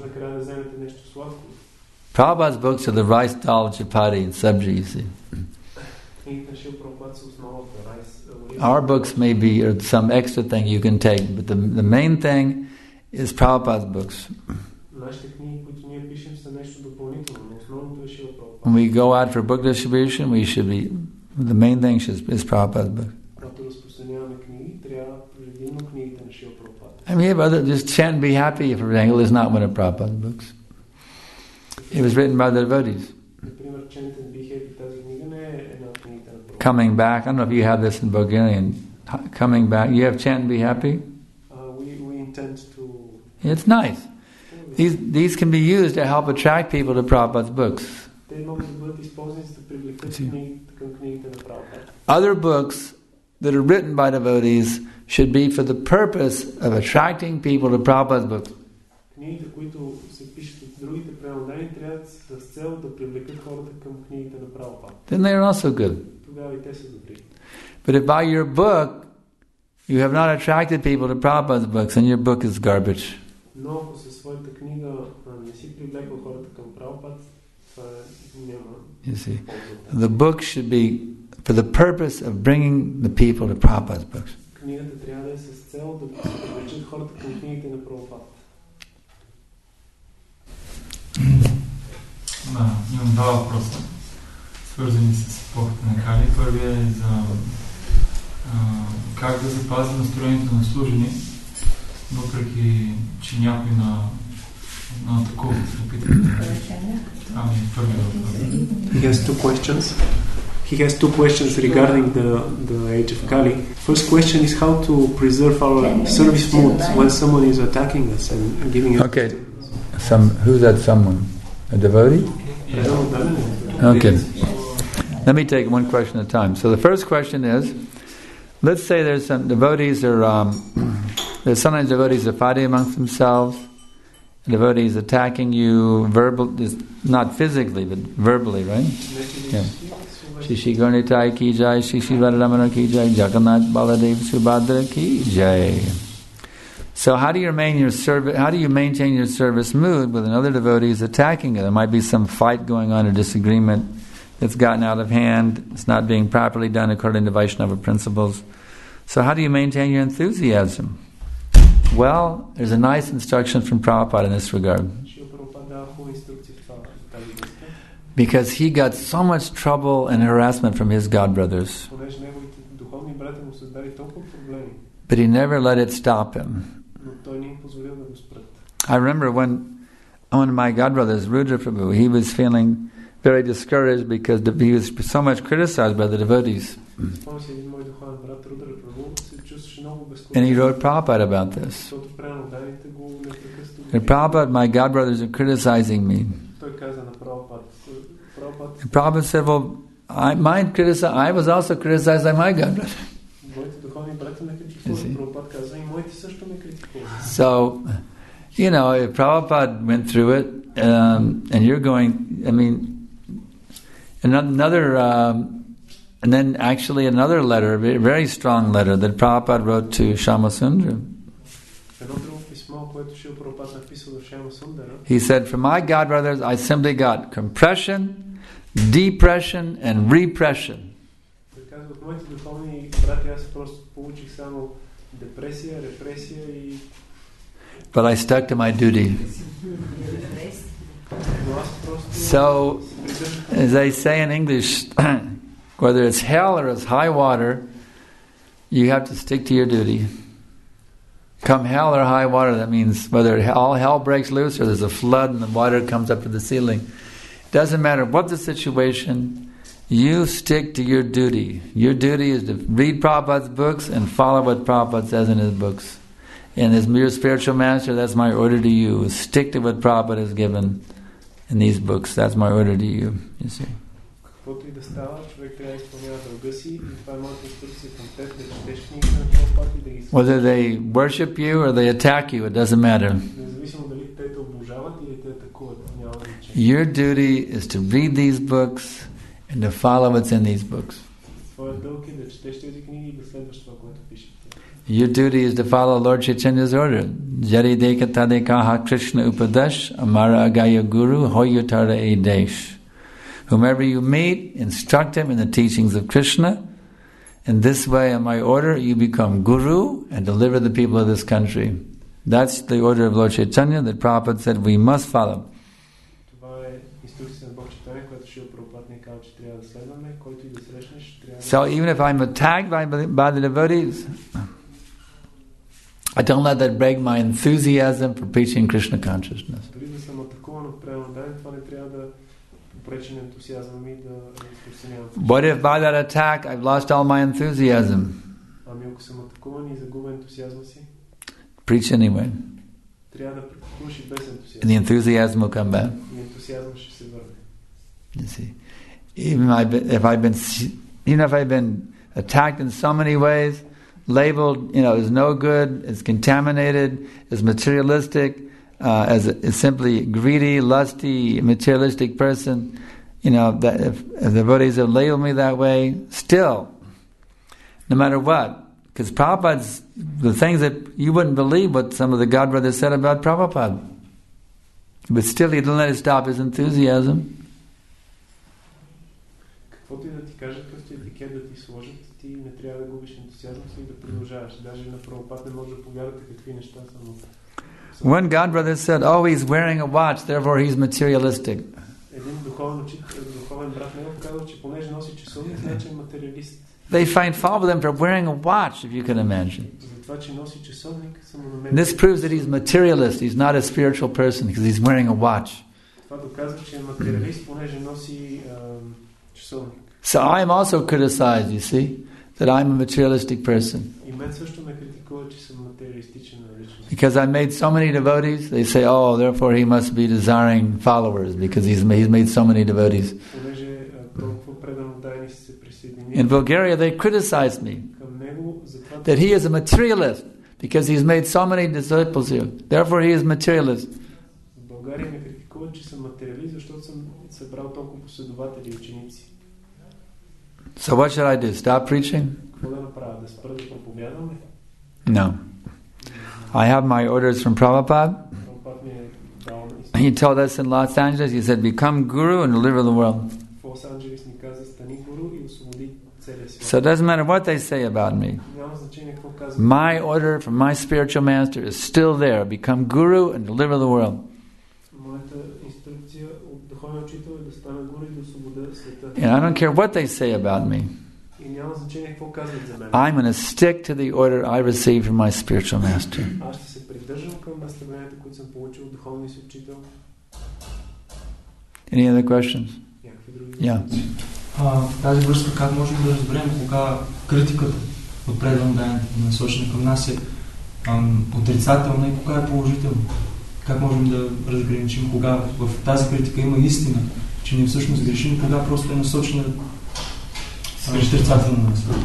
Prabhupada's books are the rice, dal, chapati, and sabji, you see. Our books may be or some extra thing you can take, but the main thing is Prabhupada's books. When we go out for book distribution, the main thing is Prabhupada's book. I mean, just chant and be happy, for example, is not one of Prabhupada's books. It was written by the devotees. Coming back, I don't know if you have this in Bulgarian. Coming back, you have chant and be happy? We intend to... It's nice. These can be used to help attract people to Prabhupada's books. Other books that are written by devotees should be for the purpose of attracting people to Prabhupada's books. Then they are also good. But if by your book you have not attracted people to Prabhupada's books, then your book is garbage. You see, the book should be for the purpose of bringing the people to Prabhupada's books. Имам два въпроса, свързани с епохата на Кали. Първият е за как да запазим настроението на служени, въпреки че някой на такова се опитва да... Това ми е първият въпрос. He has two questions regarding the age of Kali. First question is how to preserve our service mood when someone is attacking us and giving us... Okay. Who's that someone? A devotee? Okay. Let me take one question at a time. So the first question is, let's say there's some devotees there's sometimes devotees are fighting amongst themselves. Devotees attacking you not physically, but verbally, right? Yeah. Shishi Gaurnitai ki jai, Shishi Radharamana ki jai, Jagannath Baladev Subhadra ki jai. So how do you maintain your service mood when another devotee is attacking you? There might be some fight going on, a disagreement that's gotten out of hand, it's not being properly done according to Vaishnava principles. So how do you maintain your enthusiasm? Well, there's a nice instruction from Prabhupada in this regard. Because he got so much trouble and harassment from his godbrothers. But he never let it stop him. I remember when one of my godbrothers, Rudra Prabhu, he was feeling very discouraged because he was so much criticized by the devotees. And he wrote Prabhupada about this. And Prabhupada, my godbrothers are criticizing me. And Prabhupada said, well, I was also criticized by my godbrother. So, if Prabhupada went through it, and you're going, another letter, a very strong letter that Prabhupada wrote to Shyamasundara. He said, for my godbrothers, I simply got compression, depression, and repression. But I stuck to my duty. So, as they say in English, whether it's hell or it's high water, you have to stick to your duty. Come hell or high water, that means whether all hell breaks loose or there's a flood and the water comes up to the ceiling. It doesn't matter what the situation, you stick to your duty. Your duty is to read Prabhupada's books and follow what Prabhupada says in his books. and as your spiritual master, that's my order to you. Stick to what Prabhupada has given in these books. That's my order to you. You see. Каквото и да става, човек трябва да изпълнява дълга си и това е моята инструкция към теб, да четеш книгите на Прабхупада и да ги Whether they worship you or they attack you, it doesn't matter. Независимо дали те обожават или те атакуват, няма значение. Your duty is to read these books and to follow what's in these books. Твоя дълг е да четеш тези книги и да следваш това, което пише. Your duty is to follow Lord Chaitanya's order. Jari deka tadekaha Krishna upadash amara agaya guru hoyutara edesh. Whomever you meet, instruct him in the teachings of Krishna. In this way, in my order, you become guru and deliver the people of this country. That's the order of Lord Chaitanya that Prabhupada said we must follow. So even if I'm attacked by the devotees, I don't let that break my enthusiasm for preaching Krishna consciousness. What if by that attack I've lost all my enthusiasm? Preach anyway. And the enthusiasm will come back. You see, even if I've been attacked in so many ways, labeled, as no good, as contaminated, as materialistic, as simply greedy, lusty, materialistic person, that if the devotees have labeled me that way, still, no matter what, because Prabhupada's, the things that you wouldn't believe what some of the God brothers said about Prabhupada, but still he didn't let it stop his enthusiasm. Каквото и да ти кажат, какъвто етикет да ти сложат, ти не трябва да губиш ентусиазъм си и да продължаваш. Даже на Прабхупад не може да повярвате какви неща са. One God brother said, "Oh, he's wearing a watch, therefore he's materialistic." Един духовен брат не е казал, че понеже носи часовник, значи е материалист. They find fault with him for wearing a watch, if you can imagine. За това, че носи часовник, са му намерили. This proves that he's materialist. He's not a spiritual person because he's wearing a watch. Това доказва, че е материалист, понеже носи часовник. So I am also criticized, you see, that I'm a materialistic person. И мен също ме критикуват, че съм материалистичен личност. Because I made so many devotees, they say, "Oh, therefore he must be desiring followers because he's made so many devotees." Понеже толкова предано дайни се присъединили. In Bulgaria, they criticized me that he is a materialist because he's made so many disciples here. Therefore, he is materialist. В България ме критикуват, че съм материалист, защото съм събрал толкова последователи и ученици. So what should I do? Stop preaching? Какво да направя? Да спра да проповядвам ли? No. I have my orders from Prabhupada. He told us in Los Angeles, he said, "Become guru and deliver the world." So it doesn't matter what they say about me. My order from my spiritual master is still there. Become guru and deliver the world. And I don't care what they say about me. I'm going to stick to the order I received from my spiritual master. Any other questions? Yeah. Тази връзка, как можем да разберем кога критиката от предан даянето насочена към нас е отрицателна и кога е положителна? Как можем да разграничим кога в тази критика има истина, че ние всъщност грешим, кога просто е насочена отрицателна насочена?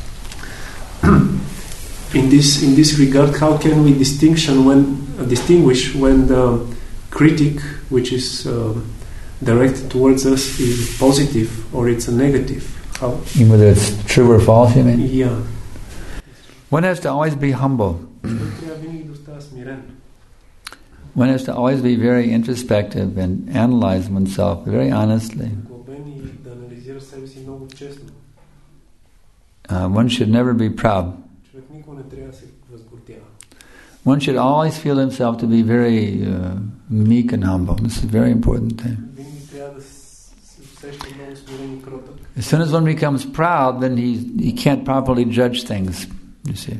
In this regard, how can we distinguish when the critic, which is directed towards us, is positive or it's a negative? How? Whether it's true or false, you mean? Yeah. One has to always be humble. One has to always be very introspective and analyze oneself very honestly. One should never be proud. One should always feel himself to be very meek and humble. This is a very important thing. As soon as one becomes proud, then he can't properly judge things. You see.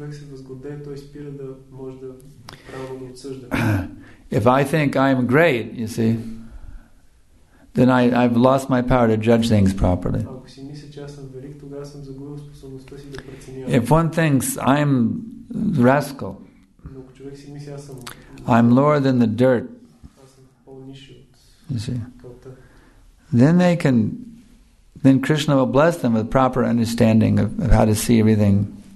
If I think I'm great, you see, then I've lost my power to judge things properly. If one thinks I'm rascal, човек си мисли, аз съм... I'm lower than the dirt. Аз съм по-ниш от You see. кълта. Then Krishna will bless them with proper understanding of how to see everything.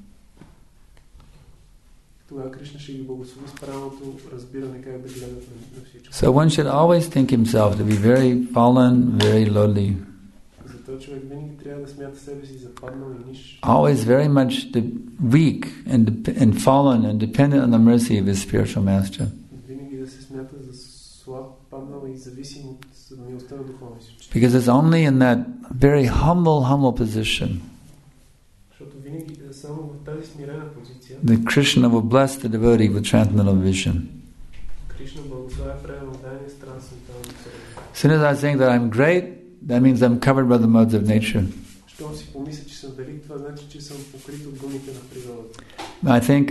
Тогава Кришна ще ги благослови с правилното разбиране как да гледат на всичко. So one should always think himself to be very fallen, very lowly. Затова човек винаги трябва да смята себе си западнал и ниш. Always very much weak and fallen and dependent on the mercy of his spiritual master. Винаги да се смята за слаб, паднал и зависим от милостта на духовния си учител. Because it's only in that very humble position Защото винаги само в тази смирена позиция that Krishna will bless the devotee with transcendental vision. Кришна благославя преданно дание с трансцендентално съзнание. As soon as I think that I'm great, that means I'm covered by the modes of nature. Щом си помисля, че съм велик, това значи, че съм покрит от гумите на природата. I think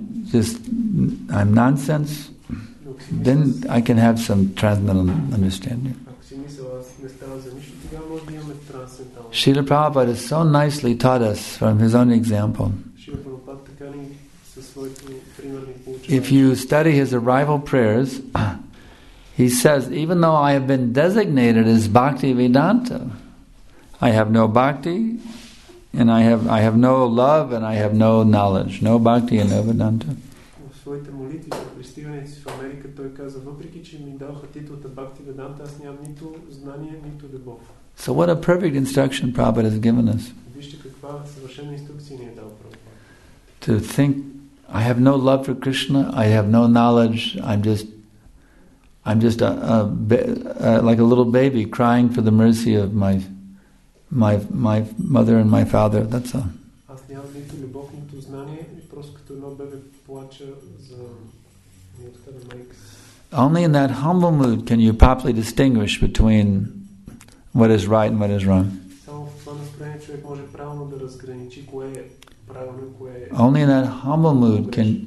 I'm nonsense, then I can have some transcendental understanding. Ако си мисля, аз не ставам за нищо, тогава може да имаме трансцендентално. Srila Prabhupada has so nicely taught us from his own example. Шрила Прабхупада така ни със своето примерни получаване. If you study his arrival prayers, he says, even though I have been designated as Bhakti Vedanta, I have no bhakti, and I have no love, and I have no knowledge. No bhakti and no Vedanta. В своите молитви за пристигането си в Америка той каза, въпреки че ми даваха титлата Бхакти Веданта, аз нямам нито знание, нито любов. So what a perfect instruction Prabhupada has given us. Вижте каква съвършена инструкция ни е дал Прабхупада. To think, I have no love for Krishna, I have no knowledge, I'm just like a little baby crying for the mercy of my mother and my father. That's all. Аз нямам нито любов, нито знание, просто като едно бебе плача за милостта на майка си. Only in that humble mood can you properly distinguish between what is right and what is wrong. Само в това настроение човек може правилно да разграничи кое е правилно и кое е... Only in that humble mood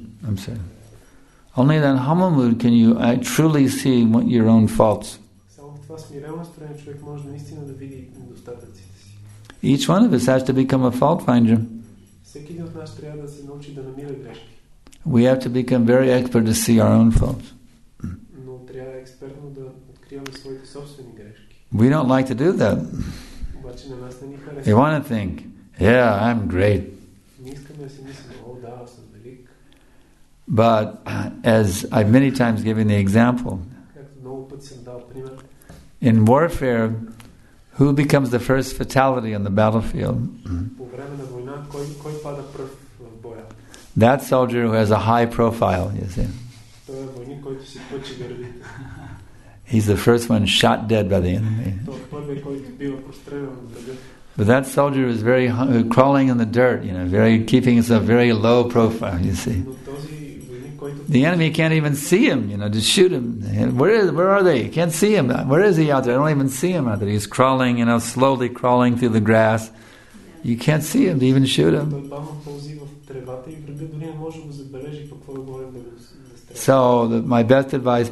only in that humble mood can you truly see your own faults. Само в това смирено настроение човек може наистина да види недостатъците си. Each one of us has to become a fault finder. Всеки един от нас трябва да се научи да намира грешки. We have to become very expert to see our own faults. Но трябва експертно да откриваме своите собствени грешки. We don't like to do that. Обаче на нас не ни We харесва. want to think, yeah, I'm great. Не искаме да си мислим, о, да, аз съм велик. But as I've many times given the example, Както много пъти съм дал пример, in warfare, who becomes the first fatality on the battlefield? по време на война, кой пада пръв в боя? That soldier who has a high profile, you see. Той е войник, който си пъчи гърдите. He's the first one shot dead by the enemy. Той е първият, който бива прострелян от врага. But that soldier is crawling in the dirt, keeping himself very low profile, you see. Но този войник, който... The enemy can't even see him, to shoot him. Where are they? You can't see him. Where is he out there? I don't even see him out there. He's crawling, slowly crawling through the grass. You can't see him to even shoot him. Той бавно пълзи в тревата и врага дори не може да го забележи какво да говорим да го стреля. So, my best advice,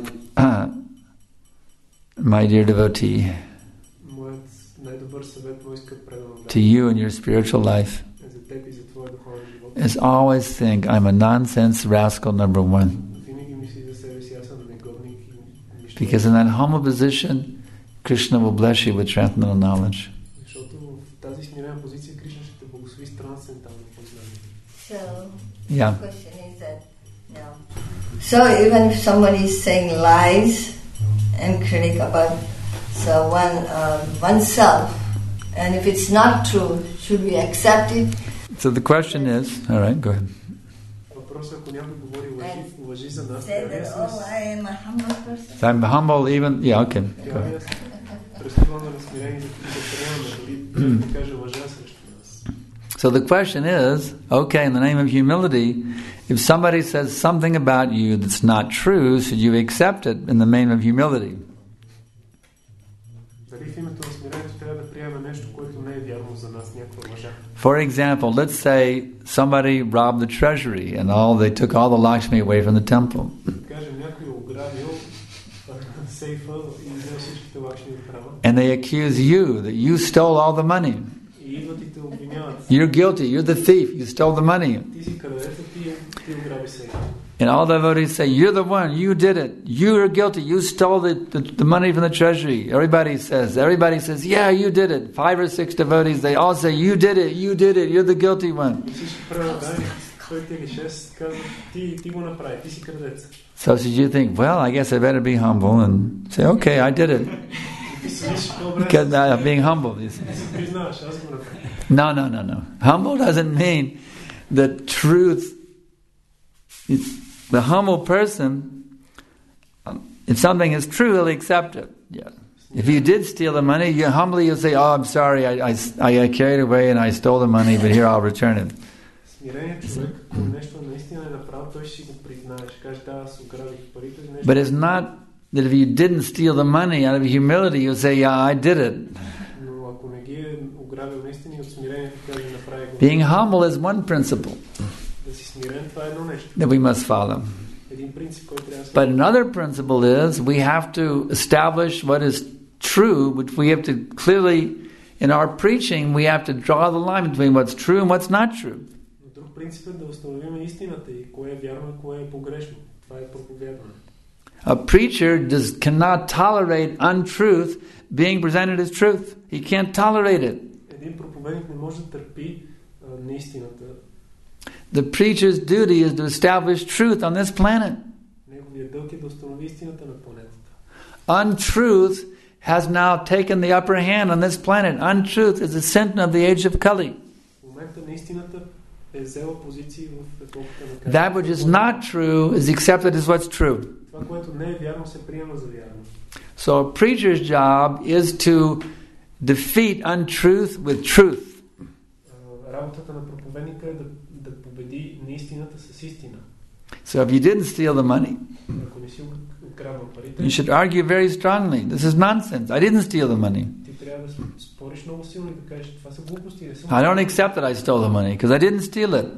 my dear devotee, Моят най-добър съвет, мой скъп предан to you in your spiritual life, за теб и за твоя духовен живот. is always think, I'm a nonsense rascal number one. Винаги мисли за себе си, аз съм негодник и нищо. Because in that humble position, Krishna will bless you with transcendental knowledge. Защото в тази смирена позиция Кришна ще те благослови с трансцендентално познание. So, Yeah. the question is that now. So even if somebody is saying lies and critic about oneself, and if it's not true, should we accept it? So the question is, all right, go ahead. Въпросът, ако някой говори лъжи за нас, Say that, oh, I am a humble person. So I'm humble even, yeah, okay. Go трябва ahead. да престъпваме на смирение да приемаме, дори да каже лъжа срещу нас. So the question is, okay, in the name of humility, if somebody says something about you that's not true, should you accept it in the name of humility? Дали в името на смирението трябва да приемем нещо, което не е вярно за нас, някаква лъжа? For example, let's say somebody robbed the treasury and they took all the Lakshmi away from the temple. Да кажем, някой е ограбил сейфа и взел всичките лакшми от храма. And they accuse you that you stole all the money. И идват и те обвиняват. You're guilty, you're the thief, you stole the money. Ти си крадеца, ти ограби сейфа. And all the devotees say, you're the one, you did it, you are guilty, you stole the money from the treasury. Everybody says, yeah, you did it. 5 or 6 devotees, they all say, you did it, you're the guilty one. So should you think, well, I guess I better be humble and say, okay, I did it. Because I'm being humble, you see. No. Humble doesn't mean the truth. The humble person, if something is true, he'll accept it. Yeah. If you did steal the money, you'll say, oh, I'm sorry, I carried away and I stole the money, but here I'll return it. But it's not that if you didn't steal the money out of humility, you'll say, yeah, I did it. Being humble is one principle that we must follow. But another principle is we have to establish what is true, which we have to clearly, in our preaching, we have to draw the line between what's true and what's not true. A preacher cannot tolerate untruth being presented as truth. He can't tolerate it. The preacher's duty is to establish truth on this planet. Untruth has now taken the upper hand on this planet. Untruth is the symptom of the age of Kali. That which is not true is accepted as what's true. So a preacher's job is to defeat untruth with truth. So if you didn't steal the money, you should argue very strongly. This is nonsense. I didn't steal the money. I don't accept that I stole the money because I didn't steal it.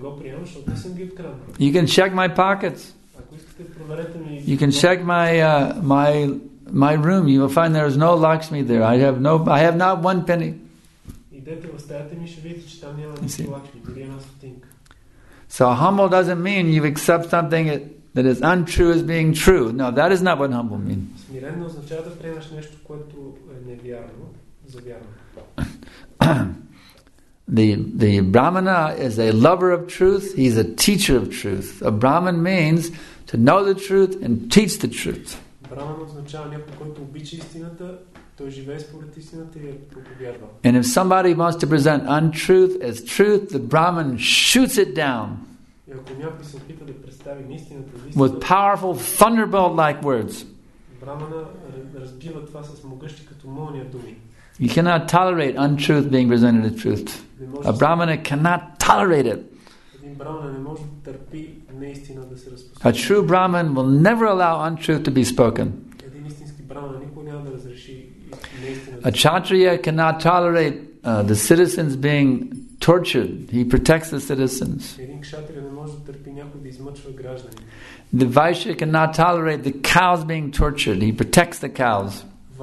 You can check my pockets. You can check my room. You will find there is no Lakshmi there. I have not one penny. You see? So humble doesn't mean you accept something that is untrue as being true. No, that is not what humble means. The Brahmana is a lover of truth. He's a teacher of truth. A Brahman means to know the truth and teach the truth. And if somebody wants to present untruth as truth, the Brahman shoots it down with powerful thunderbolt-like words. You cannot tolerate untruth being presented as truth. A Brahmana cannot tolerate it. A true Brahman will never allow untruth to be spoken. A Kshatriya cannot tolerate the citizens being tortured. He protects the citizens. The Vaishya cannot tolerate the cows being tortured. He protects the cows.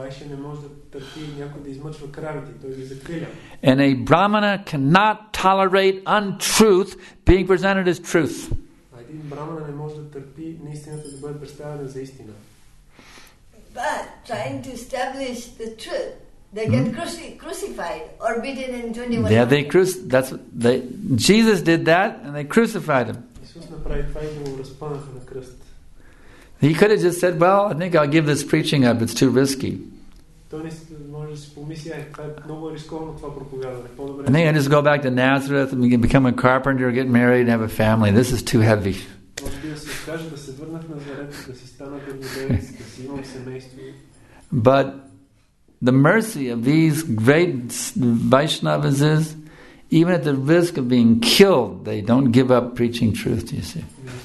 And a Brahmana cannot tolerate untruth being presented as truth. But trying to establish the truth, they get crucified or beaten in 21. Yeah, Jesus did that and they crucified him. He could have just said, well, I think I'll give this preaching up, it's too risky. I think I just go back to Nazareth and we can become a carpenter, get married and have a family. This is too heavy. But the mercy of these great Vaishnavas is, even at the risk of being killed, they don't give up preaching truth, you see.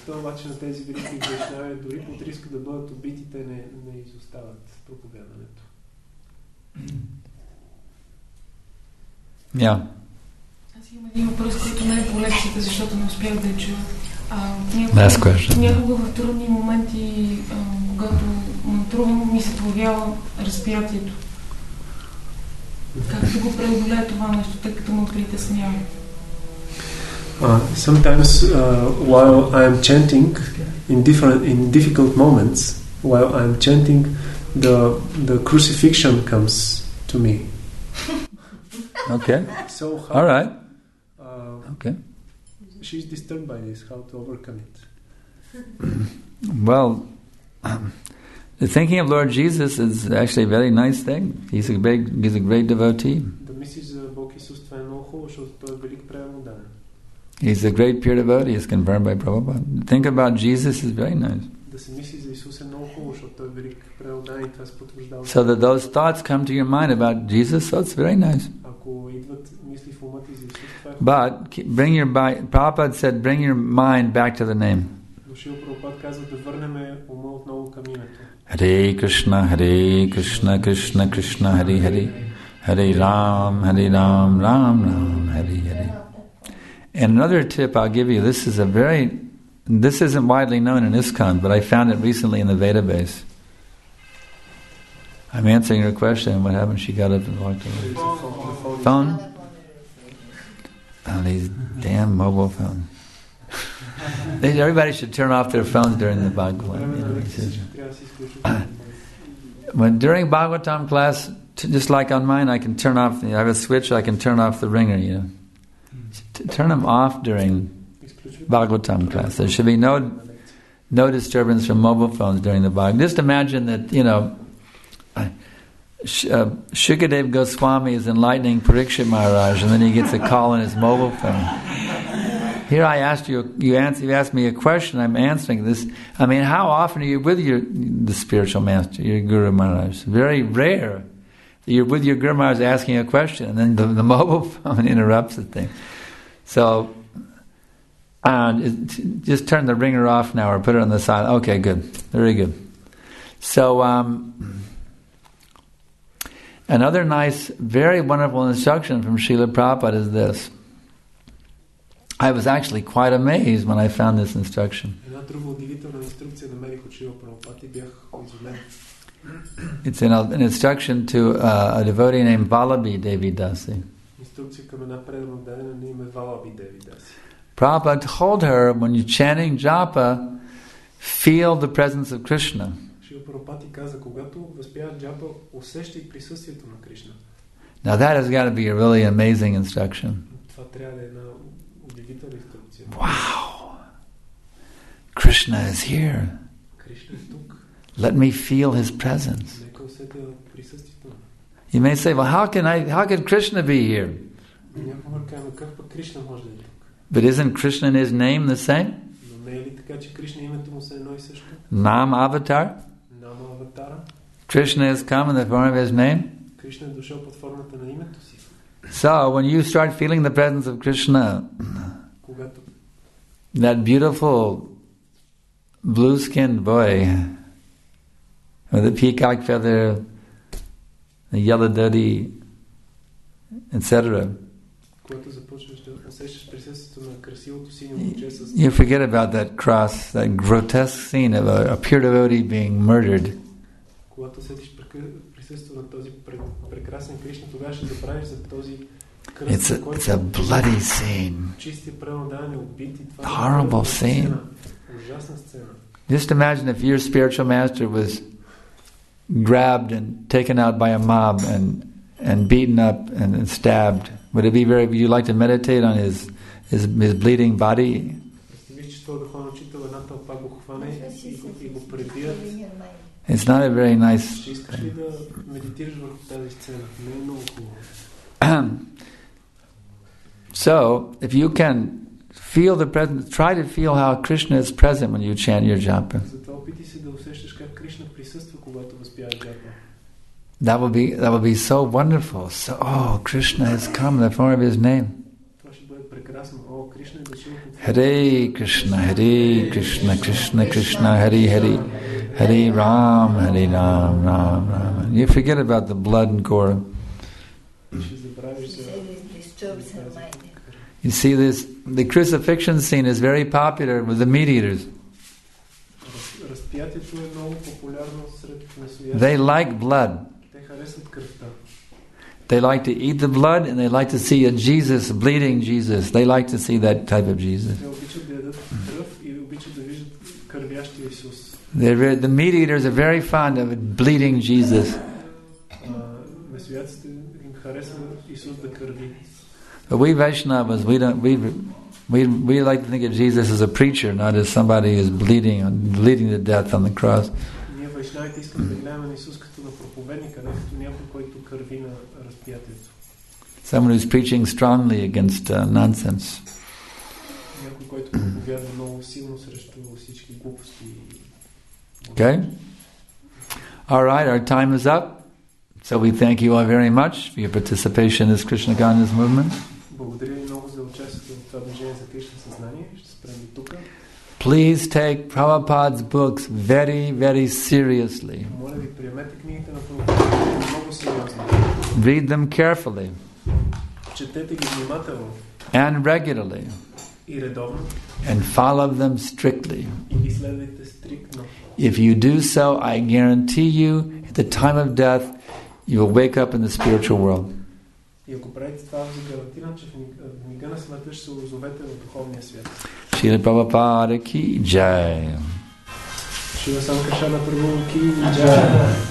Yeah. Аз имам един въпрос, който не е по лекцията, защото не успях да я чуя. Някога в трудни моменти, когато трудно ми се появява разпятието. Как да го преодолее това нещо, тъй като ме притеснява? Sometimes while I'm chanting in difficult moments, while I'm chanting, the crucifixion comes to me. Okay. So how, All right. Okay. She's disturbed by this. How to overcome it? Well, the thinking of Lord Jesus is actually a very nice thing. He's a great devotee. Да мислиш за Бог Исус, това е много хубаво, защото той е велик преданен. He's a great pure devotee. He's confirmed by Prabhupada. Think about Jesus is very nice. Да се мисли за Исус е много хубаво, защото той е велик преданен и това се потвърждава. So that those thoughts come to your mind about Jesus, so it's very nice. Ако идват мисли в умът ти за Исус, това е But Prabhupada said, bring your mind back to the name. но Шрила Прабхупад казва да върнем ума отново към името. Hare Krishna, Krishna Krishna, Hare Hare, Hare Ram, Ram Ram, Hare Hare. And another tip I'll give you, this isn't widely known in ISKCON, but I found it recently in the Vedabase. I'm answering her question. What happened? She got up and walked away. Phone? Oh, these damn mobile phones. Everybody should turn off their phones during the Bhagavatam. When during Bhagavatam class, just like on mine, I can turn off. I have a switch. I can turn off the ringer. Turn them off during Bhagavatam class. There should be no disturbance from mobile phones during the Bhagavatam. Just imagine that Shukadev Goswami is enlightening Parikshit Maharaj, and then he gets a call on his mobile phone. Here I asked you asked me a question, I'm answering this. I mean, how often are you with the spiritual master, your Guru Maharaj? Very rare that you're with your Guru Maharaj asking a question, and then the mobile phone interrupts the thing. So, just turn the ringer off now, or put it on the side. Okay, good. Very good. So, another nice, very wonderful instruction from Srila Prabhupada is this. I was actually quite amazed when I found this instruction. It's an instruction to a devotee named Vallabhi Devi Dasi. Prabhupada told her, when you're chanting japa, feel the presence of Krishna. Now that has got to be a really amazing instruction. Wow! Krishna is here. Let me feel his presence. You may say, well, how can Krishna be here? But isn't Krishna in his name the same? Nam Avatar? Krishna has come in the form of his name? So, when you start feeling the presence of Krishna, that beautiful blue-skinned boy with the peacock feather, the yellow dhoti, etc., you forget about that cross, that grotesque scene of a pure devotee being murdered. It's a bloody scene. Horrible scene. Just imagine if your spiritual master was grabbed and taken out by a mob and beaten up and stabbed. Would it be would you like to meditate on his bleeding body? It's not a very nice thing. So, if you can feel the presence, try to feel how Krishna is present when you chant your japa. That will be so wonderful. So, Krishna has come in the form of his name. Hare Krishna, Krishna Krishna, Hare Hare, Hare Ram, Ram Ram. You forget about the blood and gore. You see the crucifixion scene is very popular with the meat eaters. They like blood. They like to eat the blood and they like to see a Jesus, bleeding Jesus. They like to see that type of Jesus. Те обичат да ядат кръв и обичат да виждат кървящия Исус. The meat eaters are very fond of bleeding Jesus. Месояците им харесва Исус да кърви. But we Vaishnavas, we like to think of Jesus as a preacher, not as somebody who's bleeding to death on the cross. Ние вайшнавите искаме да гледаме на Исус като на проповедника, не като някой, който кърви на разпятието. Someone who's preaching strongly against nonsense. Някой, който проповядва много силно срещу всички глупости. Okay? All right, our time is up. So we thank you all very much for your participation in this Krishna Consciousness movement. Благодаря ви много за участието в това движение за Кришна съзнание. Ще спрем и тук. Please take Prabhupada's books very, very seriously. Моля ви, приемете книгите на Прабхупада много сериозно. Read them carefully Четете ги внимателно and regularly и редовно and follow them strictly. и ги следвайте стриктно. If you do so, I guarantee you, at the time of death, you will wake up in the spiritual world. И ако правите това, ви гарантирам, че в мига на смъртта ще се озовете в духовния свят. Srila Prabhupada ki jai. Шрила Санкаршана Прабху ки джай.